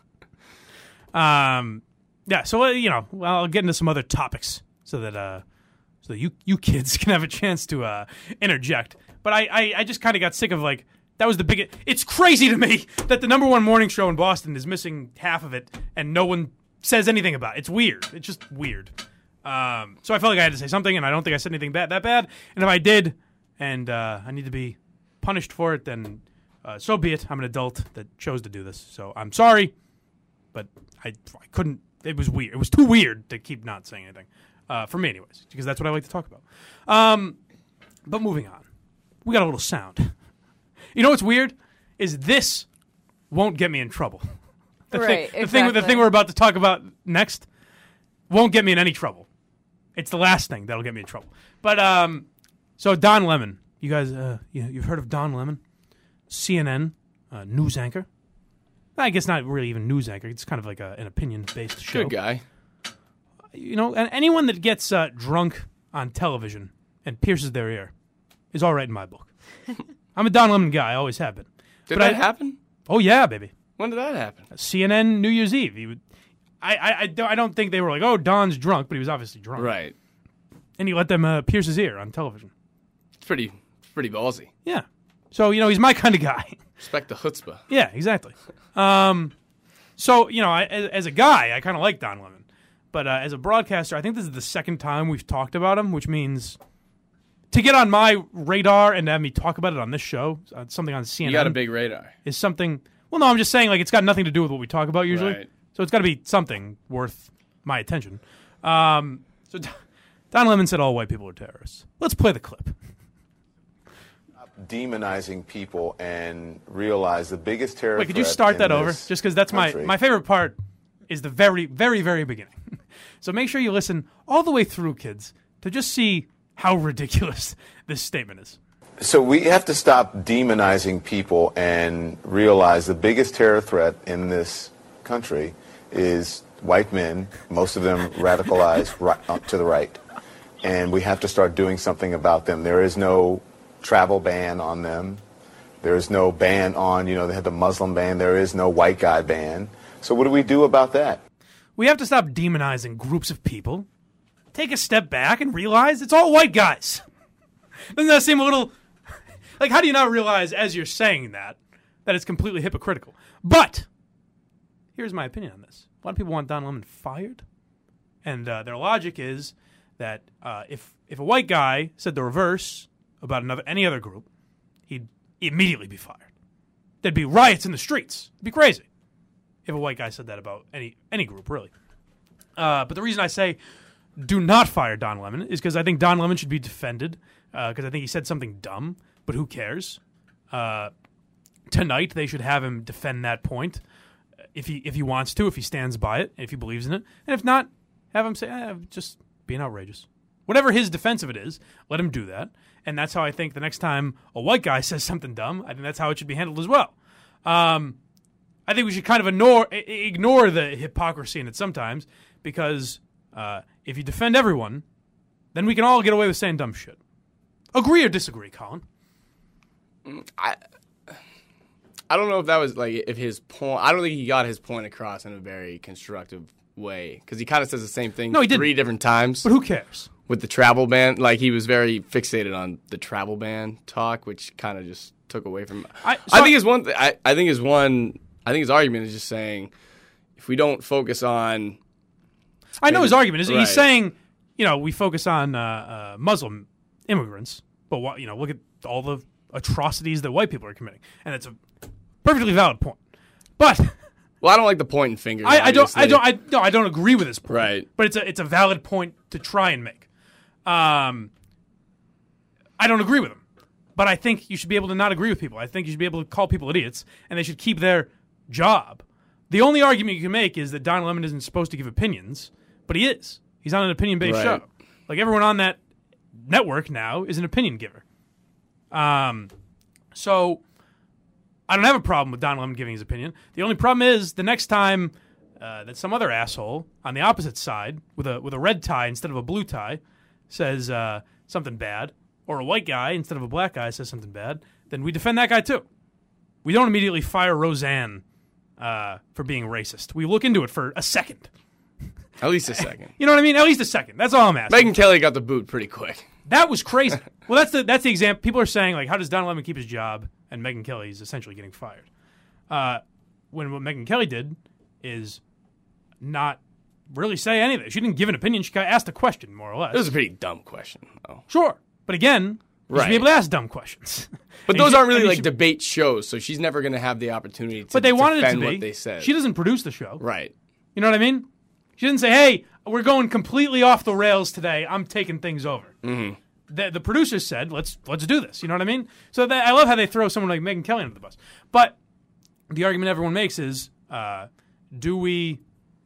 Yeah, so, I'll get into some other topics so that you kids can have a chance to interject. But I just kind of got sick of, like, that was the biggest. It's crazy to me that the number 1 morning show in Boston is missing half of it and no one says anything about it. It's weird. It's just weird. So I felt like I had to say something, and I don't think I said anything that bad. And if I did, and I need to be punished for it, then so be it. I'm an adult that chose to do this. So I'm sorry, but I couldn't. It was weird. It was too weird to keep not saying anything. For me, anyways, because that's what I like to talk about. But moving on. We got a little sound. You know what's weird? Is this won't get me in trouble. The thing we're about to talk about next won't get me in any trouble. It's the last thing that'll get me in trouble. But so Don Lemon, you guys, you've heard of Don Lemon, CNN news anchor. I guess not really even news anchor. It's kind of like an opinion-based show. Good guy. And anyone that gets drunk on television and pierces their ear is all right in my book. I'm a Don Lemon guy. I always have been. Did that happen? Oh, yeah, baby. When did that happen? CNN New Year's Eve. I don't think they were like, oh, Don's drunk, but he was obviously drunk. Right. And he let them pierce his ear on television. It's pretty ballsy. Yeah. So, he's my kind of guy. Respect the chutzpah. Yeah, exactly. So, as a guy, I kind of like Don Lemon. But as a broadcaster, I think this is the second time we've talked about him, which means to get on my radar and have me talk about it on this show, something on CNN. You got a big radar. Is something. Well, no, I'm just saying, like, it's got nothing to do with what we talk about usually. Right. So it's got to be something worth my attention. So Don Lemon said all white people are terrorists. Let's play the clip. demonizing people and realize the biggest terror. Wait, could you start that over? Just because that's my favorite part is the very, very, very beginning. So make sure you listen all the way through, kids, to just see how ridiculous this statement is. So we have to stop demonizing people and realize the biggest terror threat in this country is white men, most of them radicalized to the right. And we have to start doing something about them. There is no travel ban on them. There is no ban on, they have the Muslim ban. There is no white guy ban. So what do we do about that? We have to stop demonizing groups of people. Take a step back and realize it's all white guys. Doesn't that seem a little... Like, how do you not realize as you're saying that it's completely hypocritical? But here's my opinion on this. A lot of people want Don Lemon fired. And their logic is that if a white guy said the reverse about any other group, he'd immediately be fired. There'd be riots in the streets. It'd be crazy if a white guy said that about any group, really. But the reason I say do not fire Don Lemon is because I think Don Lemon should be defended because I think he said something dumb, but who cares? Tonight they should have him defend that point if he wants to, if he stands by it, if he believes in it. And if not, have him say, just being outrageous. Whatever his defense of it is, let him do that. And that's how I think the next time a white guy says something dumb, I think that's how it should be handled as well. I think we should kind of ignore the hypocrisy in it sometimes because if you defend everyone, then we can all get away with saying dumb shit. Agree or disagree, Colin? I don't know if that was if his point. I don't think he got his point across in a very constructive way because he kind of says the same thing 3 different times. But who cares? With the travel ban, he was very fixated on the travel ban talk, which kind of just took away from. I think his argument is just saying if we don't focus on. I know his argument is he's saying we focus on Muslim immigrants, but look at all the atrocities that white people are committing, and it's a perfectly valid point. But well, I don't like the pointing fingers. I don't agree with his point. Right, but it's a valid point to try and make. I don't agree with him, but I think you should be able to not agree with people. I think you should be able to call people idiots, and they should keep their job. The only argument you can make is that Don Lemon isn't supposed to give opinions, but he is. He's on an opinion-based show. Like everyone on that network now is an opinion giver. So I don't have a problem with Don Lemon giving his opinion. The only problem is the next time that some other asshole on the opposite side with a red tie instead of a blue tie says something bad, or a white guy instead of a black guy says something bad, then we defend that guy too. We don't immediately fire Roseanne for being racist. We look into it for a second. At least a second. You know what I mean? At least a second. That's all I'm asking. Megyn Kelly got the boot pretty quick. That was crazy. Well, that's the example. People are saying, how does Don Lemon keep his job and Megyn Kelly is essentially getting fired? When what Megyn Kelly did is not really say anything. She didn't give an opinion. She asked a question, more or less. It was a pretty dumb question, though. Sure. But again, you should be able to ask dumb questions. But those aren't really debate shows, so she's never going to have the opportunity to defend what they said. She doesn't produce the show. Right. You know what I mean? She didn't say, hey, we're going completely off the rails today. I'm taking things over. Mm-hmm. The producers said, let's do this. You know what I mean? So I love how they throw someone like Megyn Kelly under the bus. But the argument everyone makes is, do we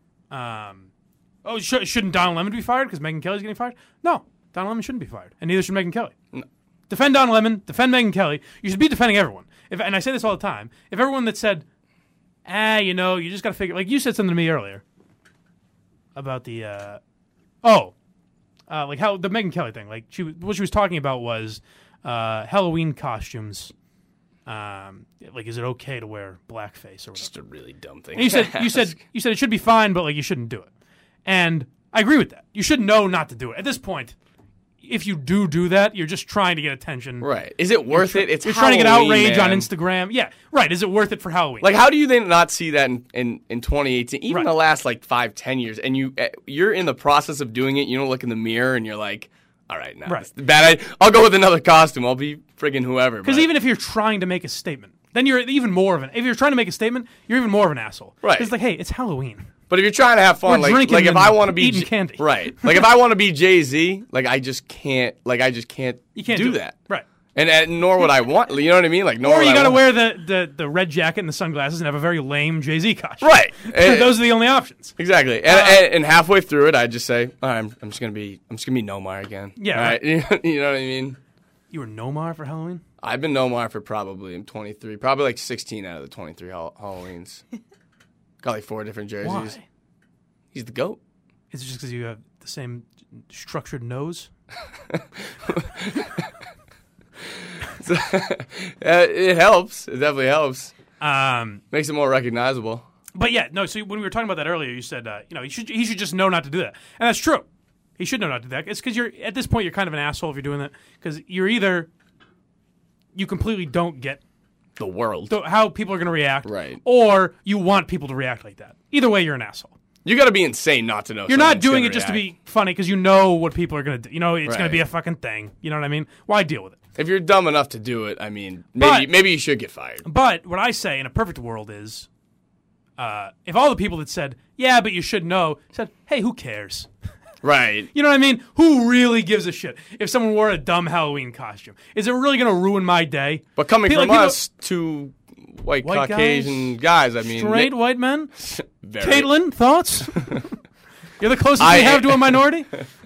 shouldn't Don Lemon be fired because Megyn Kelly's getting fired? No, Don Lemon shouldn't be fired, and neither should Megyn Kelly. No. Defend Don Lemon, defend Megyn Kelly. You should be defending everyone. And I say this all the time. If everyone that said, you just got to figure, you said something to me earlier about the, how the Megyn Kelly thing. What she was talking about was Halloween costumes. Is it okay to wear blackface or whatever? Just a really dumb thing. And you said it should be fine, but you shouldn't do it. And I agree with that. You should know not to do it. At this point, if you do that, you're just trying to get attention. Right. Is it worth it? It's You're Halloween, trying to get outrage man. on Instagram. Yeah. Right. Is it worth it for Halloween? How do you then not see that in 2018? Even the last 5-10 years, and you're in the process of doing it. You don't look in the mirror and you're like, all right, now this is bad. I'll go with another costume. I'll be friggin' whoever. Because even if you're trying to make a statement, then you're even more of an. If you're trying to make a statement, you're even more of an asshole. Right. It's hey, it's Halloween. But if you're trying to have fun, We're drinking if I want to be eating candy, right? If I want to be Jay-Z, I just can't. You can't do that. Right. And nor would I want, you know what I mean? Like, nor or you got to wear the red jacket and the sunglasses and have a very lame Jay-Z costume. Right. Those are the only options. Exactly. And halfway through it, I'd just say, all right, I'm just gonna be Nomar again. Yeah. All right. You know what I mean? You were Nomar for Halloween? I've been Nomar for I'm 23, probably like 16 out of the 23 Halloweens. Got like 4 different jerseys. Why? He's the GOAT. Is it just because you have the same structured nose? It helps. It definitely helps. Makes it more recognizable. But yeah, no. So when we were talking about that earlier, you said he should just know not to do that, and that's true. He should know not to do that. It's because you're at this point you're kind of an asshole if you're doing that because you're either you completely don't get the world how people are going to react, right? Or you want people to react like that. Either way, you're an asshole. You got to be insane not to know. You're not doing it just to be funny because you know what people are going to do. You know it's going to be a fucking thing. You know what I mean? Why deal with it? If you're dumb enough to do it, I mean, maybe you should get fired. But what I say in a perfect world is, if all the people that said, yeah, but you should know, said, hey, who cares? Right. You know what I mean? Who really gives a shit if someone wore a dumb Halloween costume? Is it really going to ruin my day? But coming from us, two white Caucasian guys, I mean. Straight white men? Caitlin, thoughts? You're the closest we have to a minority?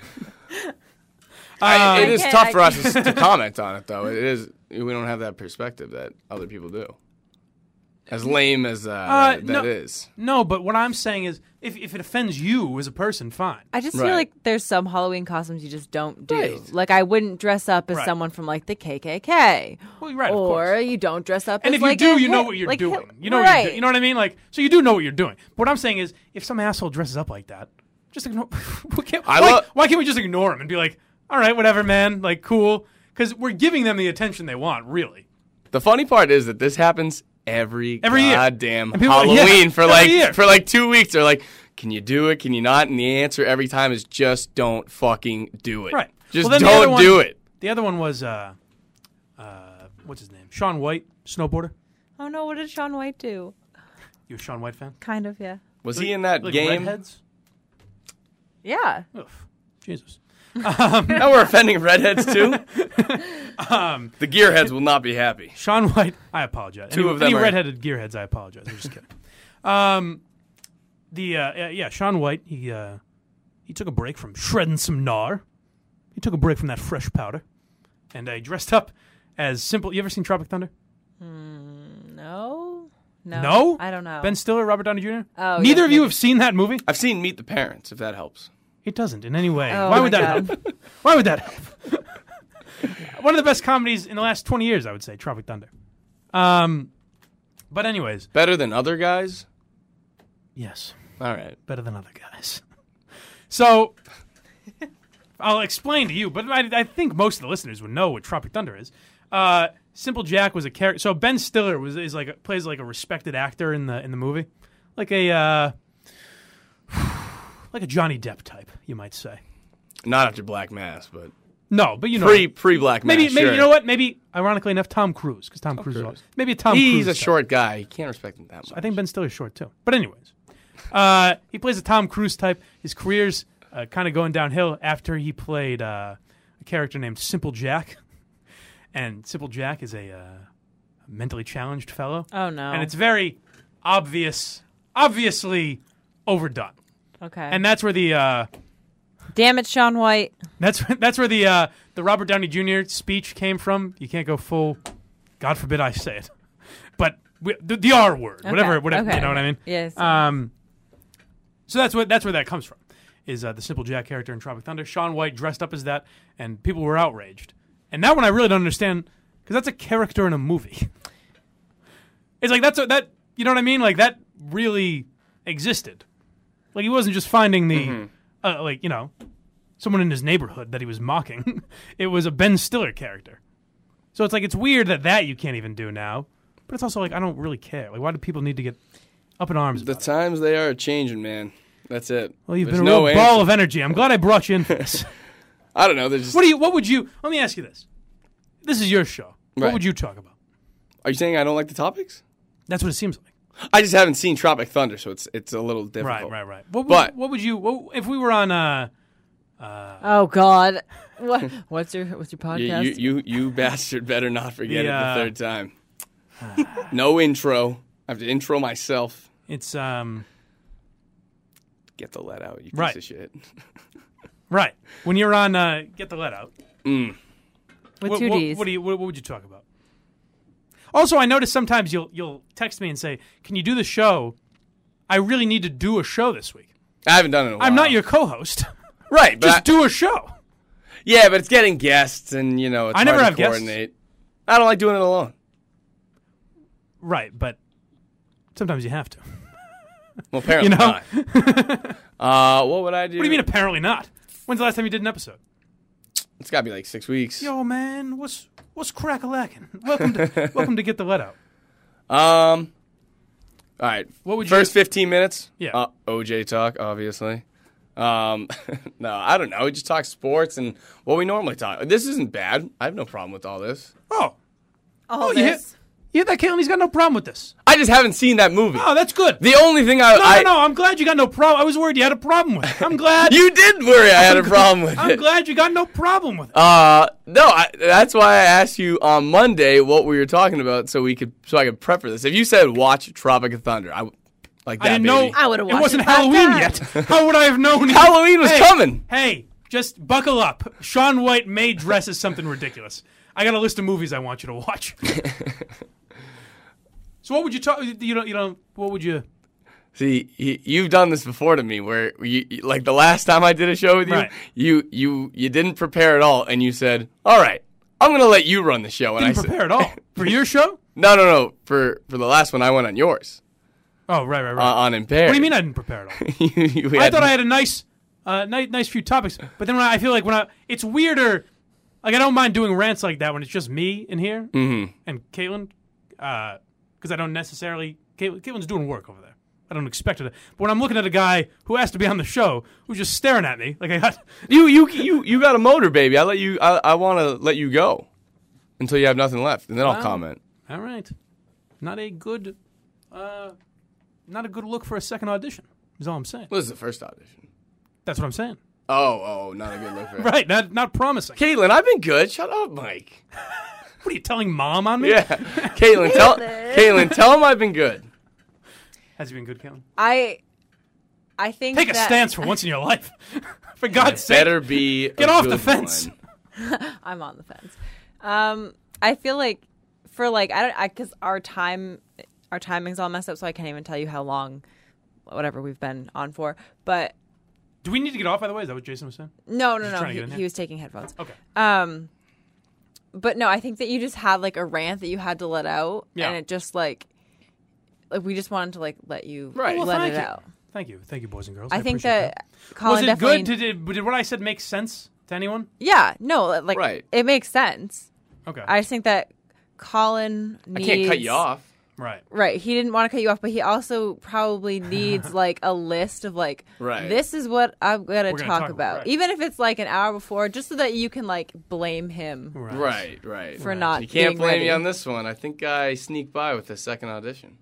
It is tough for us to comment on it, though. It is. We don't have that perspective that other people do. As lame as that is. No, but what I'm saying is, if it offends you as a person, fine. I just feel like there's some Halloween costumes you just don't do. Right. Like, I wouldn't dress up as someone from, like, the KKK. Well, you're right, of or course. you don't dress up and as, if like, you do, you know what you're doing. You know what you're doing. You know what I mean? Like, so you do know what you're doing. But what I'm saying is, if some asshole dresses up like that, just ignore. Why can't we just ignore him and be like, all right, whatever, man, like, cool? Because we're giving them the attention they want, really. The funny part is that this happens every goddamn year. Halloween for like 2 weeks. They're like, can you do it? Can you not? And the answer every time is just don't fucking do it. Right. Just don't do it. The other one was, what's his name? Shaun White, snowboarder. Oh, no, what did Shaun White do? You a Shaun White fan? Kind of, yeah. Was he in that game? Redheads? Yeah. Oof. Jesus. Now we're offending redheads too. The gearheads will not be happy. Shaun White, I apologize. Two of them any are redheaded gearheads, I apologize. I'm just kidding. Shaun White, he took a break from shredding some gnar. He took a break from that fresh powder, and he dressed up as simple. You ever seen Tropic Thunder? No. No? I don't know. Ben Stiller, Robert Downey Jr. Oh, Neither yes, of you have seen that movie. I've seen Meet the Parents, if that helps. It doesn't in any way. Oh, Why would my that help? Why would that help? One of the best comedies in the last 20 years, I would say, Tropic Thunder. But anyways. Better than other guys? Yes. All right. Better than other guys. So, I'll explain to you, but I think most of the listeners would know what Tropic Thunder is. Simple Jack was a character. So Ben Stiller plays like a respected actor in the movie, like a Johnny Depp type, you might say. Not after Black Mass, but no, but you know pre Black Mass. Maybe sure. You know what? Maybe ironically enough, Tom Cruise, because Tom Cruise is maybe a Tom Cruise. He's a short guy. You can't respect him that much. I think Ben Stiller's short too. But anyways, he plays a Tom Cruise type. His career's kind of going downhill after he played a character named Simple Jack, and Simple Jack is a mentally challenged fellow. Oh no! And it's very obviously overdone. Okay. And that's where the damn it, Shaun White. That's where the Robert Downey Jr. speech came from. You can't go full. God forbid I say it, but the R word, okay. whatever. Okay. You know what I mean? Yes. So that's where that comes from. Is the Simple Jack character in Tropic Thunder? Shaun White dressed up as that, and people were outraged. And that one I really don't understand because that's a character in a movie. It's like that. You know what I mean? Like that really existed. Like he wasn't just finding the someone in his neighborhood that he was mocking. It was a Ben Stiller character. So it's like it's weird that you can't even do now. But it's also like I don't really care. Like why do people need to get up in arms about The times they are changing, man. That's it. Well, you've There's been a real no ball answer. of energy. I'm glad I brought you in for this. I don't know. Just... What would you let me ask you this. This is your show. What Right. would you talk about? Are you saying I don't like the topics? That's what it seems like. I just haven't seen Tropic Thunder, so it's a little difficult. Right. What would you if we were on Oh God, what's your podcast? You bastard better not forget it the third time. No intro. I have to intro myself. It's Get the Let Out, you right. piece of shit. Right. When you're on Get the Let Out. With two Ds. What would you talk about? Also, I notice sometimes you'll text me and say, "Can you do the show? I really need to do a show this week." I haven't done it in a while. I'm not your co-host. Right, but just do a show. Yeah, but it's getting guests, and it's I never hard have to coordinate. I don't like doing it alone. Right, but sometimes you have to. Well, apparently not. What would I do? What do you mean apparently not? When's the last time you did an episode? It's got to be like 6 weeks. Yo, man, what's crack-a-lackin'? Welcome to Get the Let Out. All right. What would First 15 minutes? Yeah. OJ talk, obviously. No, I don't know. We just talk sports and what we normally talk. This isn't bad. I have no problem with all this. You hear that, Caitlin? He's got no problem with this. I just haven't seen that movie. Oh, that's good. The only thing No, I'm glad you got no problem. I was worried you had a problem with it. I'm glad. You did worry I had a problem with it. I'm glad you got no problem with it. No, that's why I asked you on Monday what we were talking about so I could prep for this. If you said watch Tropic of Thunder, I didn't know. I would have watched it. Wasn't it Halloween back yet. How would I have known? Halloween was coming. Hey, just buckle up. Shaun White may dress as something ridiculous. I got a list of movies I want you to watch. So what would you talk? What would you? See, you've done this before to me, where like the last time I did a show with you, right. you didn't prepare at all, and you said, "All right, I'm going to let you run the show." And Didn't prepare at all for your show. No. For the last one, I went on yours. Oh, right. On Impaired. What do you mean I didn't prepare at all? I thought I had a nice few topics, but then I feel like it's weirder. Like I don't mind doing rants like that when it's just me in here and Caitlin. Because I don't necessarily... Caitlin's doing work over there. I don't expect it. But when I'm looking at a guy who has to be on the show, who's just staring at me, like I got... You got a motor, baby. I want to let you go until you have nothing left, and then I'll comment. All right. Not a good look for a second audition, is all I'm saying. Well, this is the first audition. That's what I'm saying. Oh, not a good look for it. Right, not promising. Caitlin, I've been good. Shut up, Mike. What are you telling Mom on me? Yeah. Caitlin, tell him I've been good. Has he been good, Caitlin? I think Take a stance for once in your life. For God's sake. Better be Get off the fence. I'm on the fence. I feel like because our timing's all messed up, so I can't even tell you how long whatever we've been on for. But do we need to get off, by the way? Is that what Jason was saying? No. He was taking headphones. Okay. But no, I think that you just had like a rant that you had to let out, and it just like we just wanted to like let you let it out. Thank you, boys and girls. I think that Colin was it definitely good? Did what I said make sense to anyone? Yeah, no, like it makes sense. Okay, I just think that Colin needs. I can't cut you off. Right. He didn't want to cut you off, but he also probably needs like a list of like, this is what I'm gonna talk about, even if it's like an hour before, just so that you can like blame him. Right. For not. You can't blame ready. me on this one. I think I sneaked by with the second audition.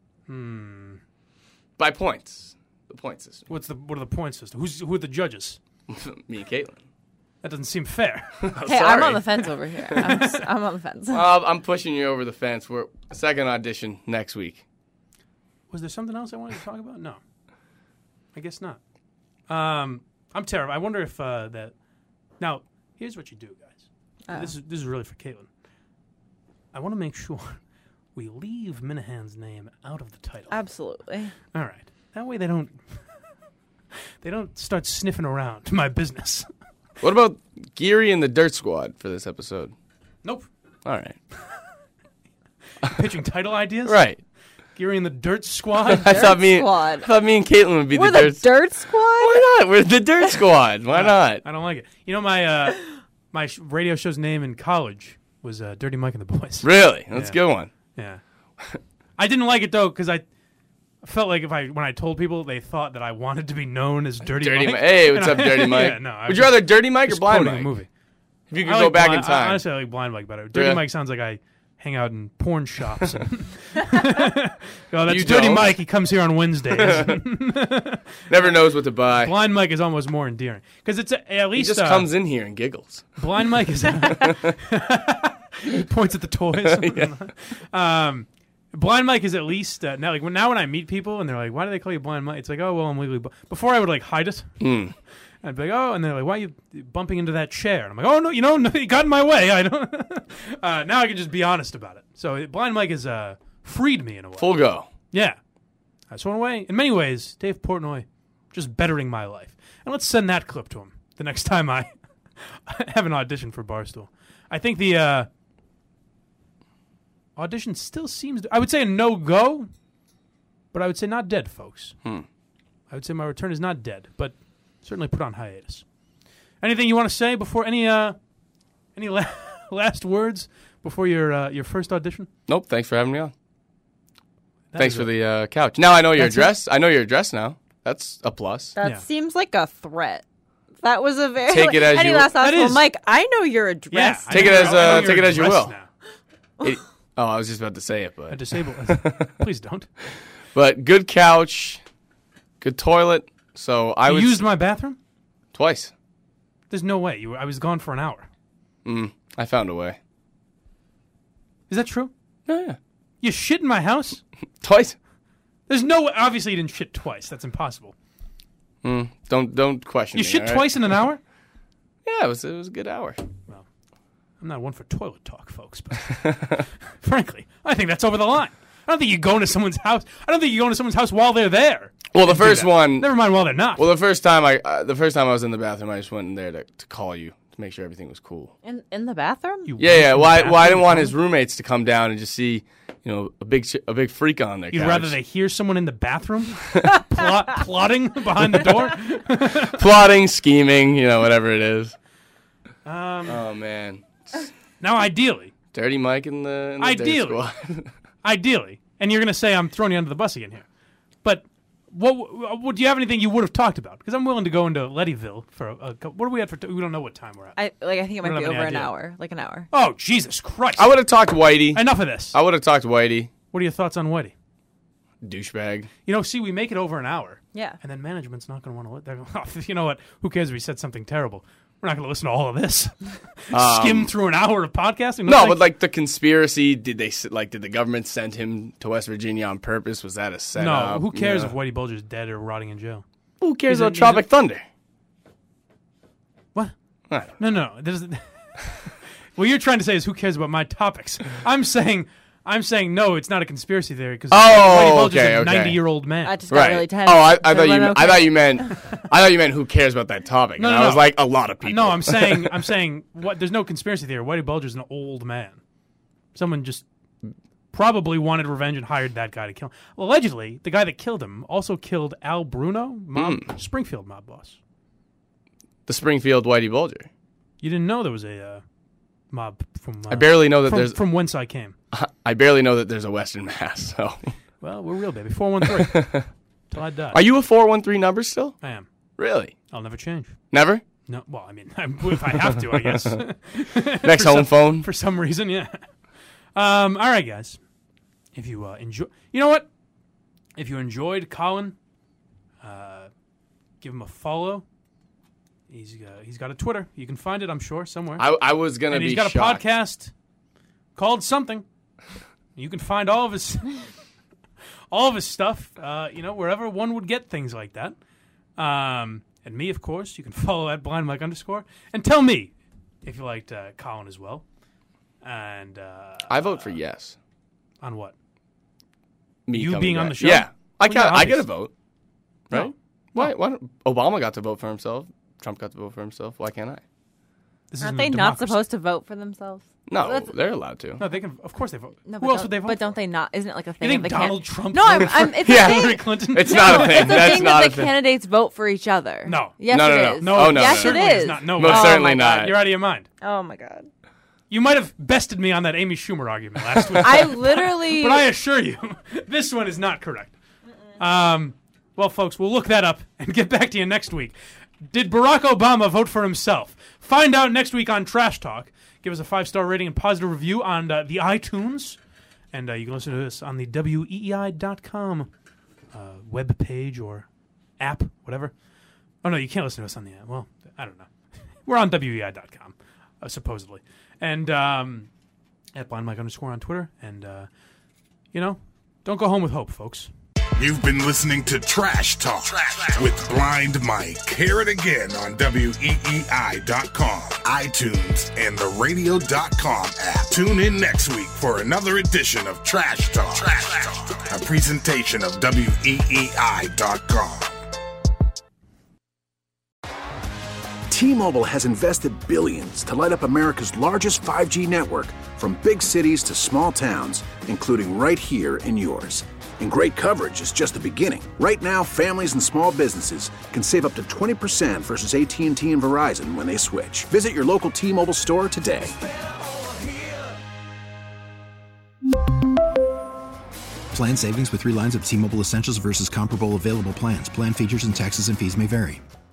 By points. The point system. What are the point system? Who are the judges? Me and Caitlin. That doesn't seem fair. Hey, I'm on the fence over here. I'm on the fence. I'm pushing you over the fence. We're second audition next week. Was there something else I wanted to talk about? No. I guess not. I'm terrible. I wonder if that... Now, here's what you do, guys. This is really for Caitlin. I want to make sure we leave Minahan's name out of the title. Absolutely. All right. That way they don't... they don't start sniffing around my business. What about Geary and the Dirt Squad for this episode? Nope. All right. Pitching title ideas? Right. Geary and the Dirt Squad? I thought me and Caitlin would be We're the Dirt Squad? Why not? We're the Dirt Squad. Why not? I don't like it. You know, my radio show's name in college was Dirty Mike and the Boys. Really? That's a good one. Yeah. I didn't like it, though, because I felt like when I told people, they thought that I wanted to be known as Dirty Mike. Hey, what's up, Dirty Mike? Yeah, no, would you rather Dirty Mike or Blind Mike? A movie. If you could go back in time. Honestly, I like Blind Mike better. Dirty Mike sounds like I hang out in porn shops. And that's You Dirty don't. Mike. He comes here on Wednesdays. Never knows what to buy. Blind Mike is almost more endearing because it's at He least just comes in here and giggles. Blind Mike is. He points at the toys. Blind Mike is at least now. Like now, when I meet people and they're like, "Why do they call you Blind Mike?" It's like, "Oh, well, I'm legally." Before I would like hide it. I'd be like, "Oh," and they're like, "Why are you bumping into that chair?" And I'm like, "Oh no, no, you got in my way." I don't. Now I can just be honest about it. So Blind Mike has freed me in a way. Full go. Yeah. So in many ways, Dave Portnoy just bettering my life. And let's send that clip to him the next time I have an audition for Barstool. I think the audition still seems I would say a no-go, but I would say not dead, folks. I would say my return is not dead, but certainly put on hiatus. Anything you want to say before any last words before your first audition? Nope. Thanks for having me on. Thanks for the couch. Now I know your address. I know your address now. That's a plus. That seems like a threat. That was a very Take it as any you- last That well, is- Mike, I know your address. Yeah, Take it as you will. Now. Oh, I was just about to say it, but Disable. Please don't. But good couch, good toilet. So I You was used my bathroom? twice. There's no way. I was gone for an hour. I found a way. Is that true? Yeah. You shit in my house? Twice. There's no way. Obviously, you didn't shit twice. That's impossible. Don't question You me. shit all right? twice in an hour? Yeah, it was a good hour. I'm not one for toilet talk, folks, but frankly, I think that's over the line. I don't think you go into someone's house. I don't think you go into someone's house while they're there. Well, the and do first that. one. Never mind while they're not. Well, the first time I was in the bathroom, I just went in there to call you to make sure everything was cool. In the bathroom? You Yeah, went yeah. in Well, the I bathroom didn't want his to- roommates to come down and just see, a big freak on their You'd couch. rather they hear someone in the bathroom plotting behind the door? plotting, scheming, whatever it is. Oh man, Now, ideally, Dirty Mike in the Ideally. Dirt Squad. ideally, and you're going to say I'm throwing you under the bus again here, but what do you have anything you would have talked about? Because I'm willing to go into Lettyville for what are we at for? We don't know what time we're at. I think it might don't be have any over idea. an hour. Like an hour. Oh, Jesus Christ. I would have talked Whitey. Enough of this. I would have talked Whitey. What are your thoughts on Whitey? Douchebag. See, we make it over an hour. Yeah. And then management's not going to want to. You know what? Who cares if we said something terrible? We're not going to listen to all of this. Skim through an hour of podcasting. No, but like the conspiracy, did the government send him to West Virginia on purpose? Was that a no. setup? Who cares if Whitey Bulger's dead or rotting in jail? Who cares He's a- about Tropic Thunder? What? I don't know. No. There's, what you're trying to say is who cares about my topics? I'm saying no. It's not a conspiracy theory because Whitey Bulger's okay, a okay. I 90-year-old man. just got really tense. Oh, I Is thought you. everyone I okay? thought you meant who cares about that topic. No, And no, I was no. like a lot of people. No, I'm saying what? There's no conspiracy theory. Whitey Bulger's an old man. Someone just probably wanted revenge and hired that guy to kill him. Well, allegedly, the guy that killed him also killed Al Bruno, Springfield mob boss. the Springfield Whitey Bulger. You didn't know there was a mob from. I barely know that from, there's. from whence I came. I barely know that there's a Western Mass. So, Well, we're real, baby. 413. Till I die. are you a 413 number still? I am. Really? I'll never change. Never? No, well, I mean, if I have to, I guess. Next home phone. For some reason, yeah. All right, guys. If you enjoy, you know what? If you enjoyed Colin, give him a follow. He's got a Twitter. You can find it, I'm sure, somewhere. I was gonna And be he's got shocked. a podcast called something. You can find all of his stuff. Wherever one would get things like that. And me, of course, you can follow at blindmike_. And tell me if you liked Colin as well. And I vote for yes. on what? Me You coming being on back. the show? Yeah, I Well, yeah, I get a obvious. vote, No. right? Why? Why don't, Obama got to vote for himself. Trump got to vote for himself. Why can't I? This Aren't isn't they a not democracy. supposed to vote for themselves? No, That's- they're allowed to. No, they can. Of course they vote. No, Who else would they vote But for? don't they not? Isn't it like a thing? You think of the Donald Trump No, voted for it's Yeah. a thing. Hillary Clinton? It's not a thing. It's a That's thing not that a the thing. candidates vote for each other. No. Yes, No, no, it no. is. No, Oh, no, yes, no, it no. certainly is. it's not. No, Most Oh, certainly my God. not. You're out of your mind. Oh my god. You might have bested me on that Amy Schumer argument last week. I literally. But I assure you, this one is not correct. Well, folks, we'll look that up and get back to you next week. Did Barack Obama vote for himself? Find out next week on Trash Talk. Give us a 5-star rating and positive review on the iTunes. And you can listen to us on the WEEI.com web page or app, whatever. Oh, no, you can't listen to us on the app. Well, I don't know. We're on WEEI.com, supposedly. And at BlindMike_ on Twitter. And, don't go home with hope, folks. You've been listening to Trash Talk with Blind Mike. Hear it again on WEEI.com, iTunes, and the radio.com app. Tune in next week for another edition of Trash Talk, a presentation of WEEI.com. T-Mobile has invested billions to light up America's largest 5G network, from big cities to small towns, including right here in yours. And great coverage is just the beginning. Right now, families and small businesses can save up to 20% versus AT&T and Verizon when they switch. Visit your local T-Mobile store today. Plan savings with 3 lines of T-Mobile Essentials versus comparable available plans. Plan features and taxes and fees may vary.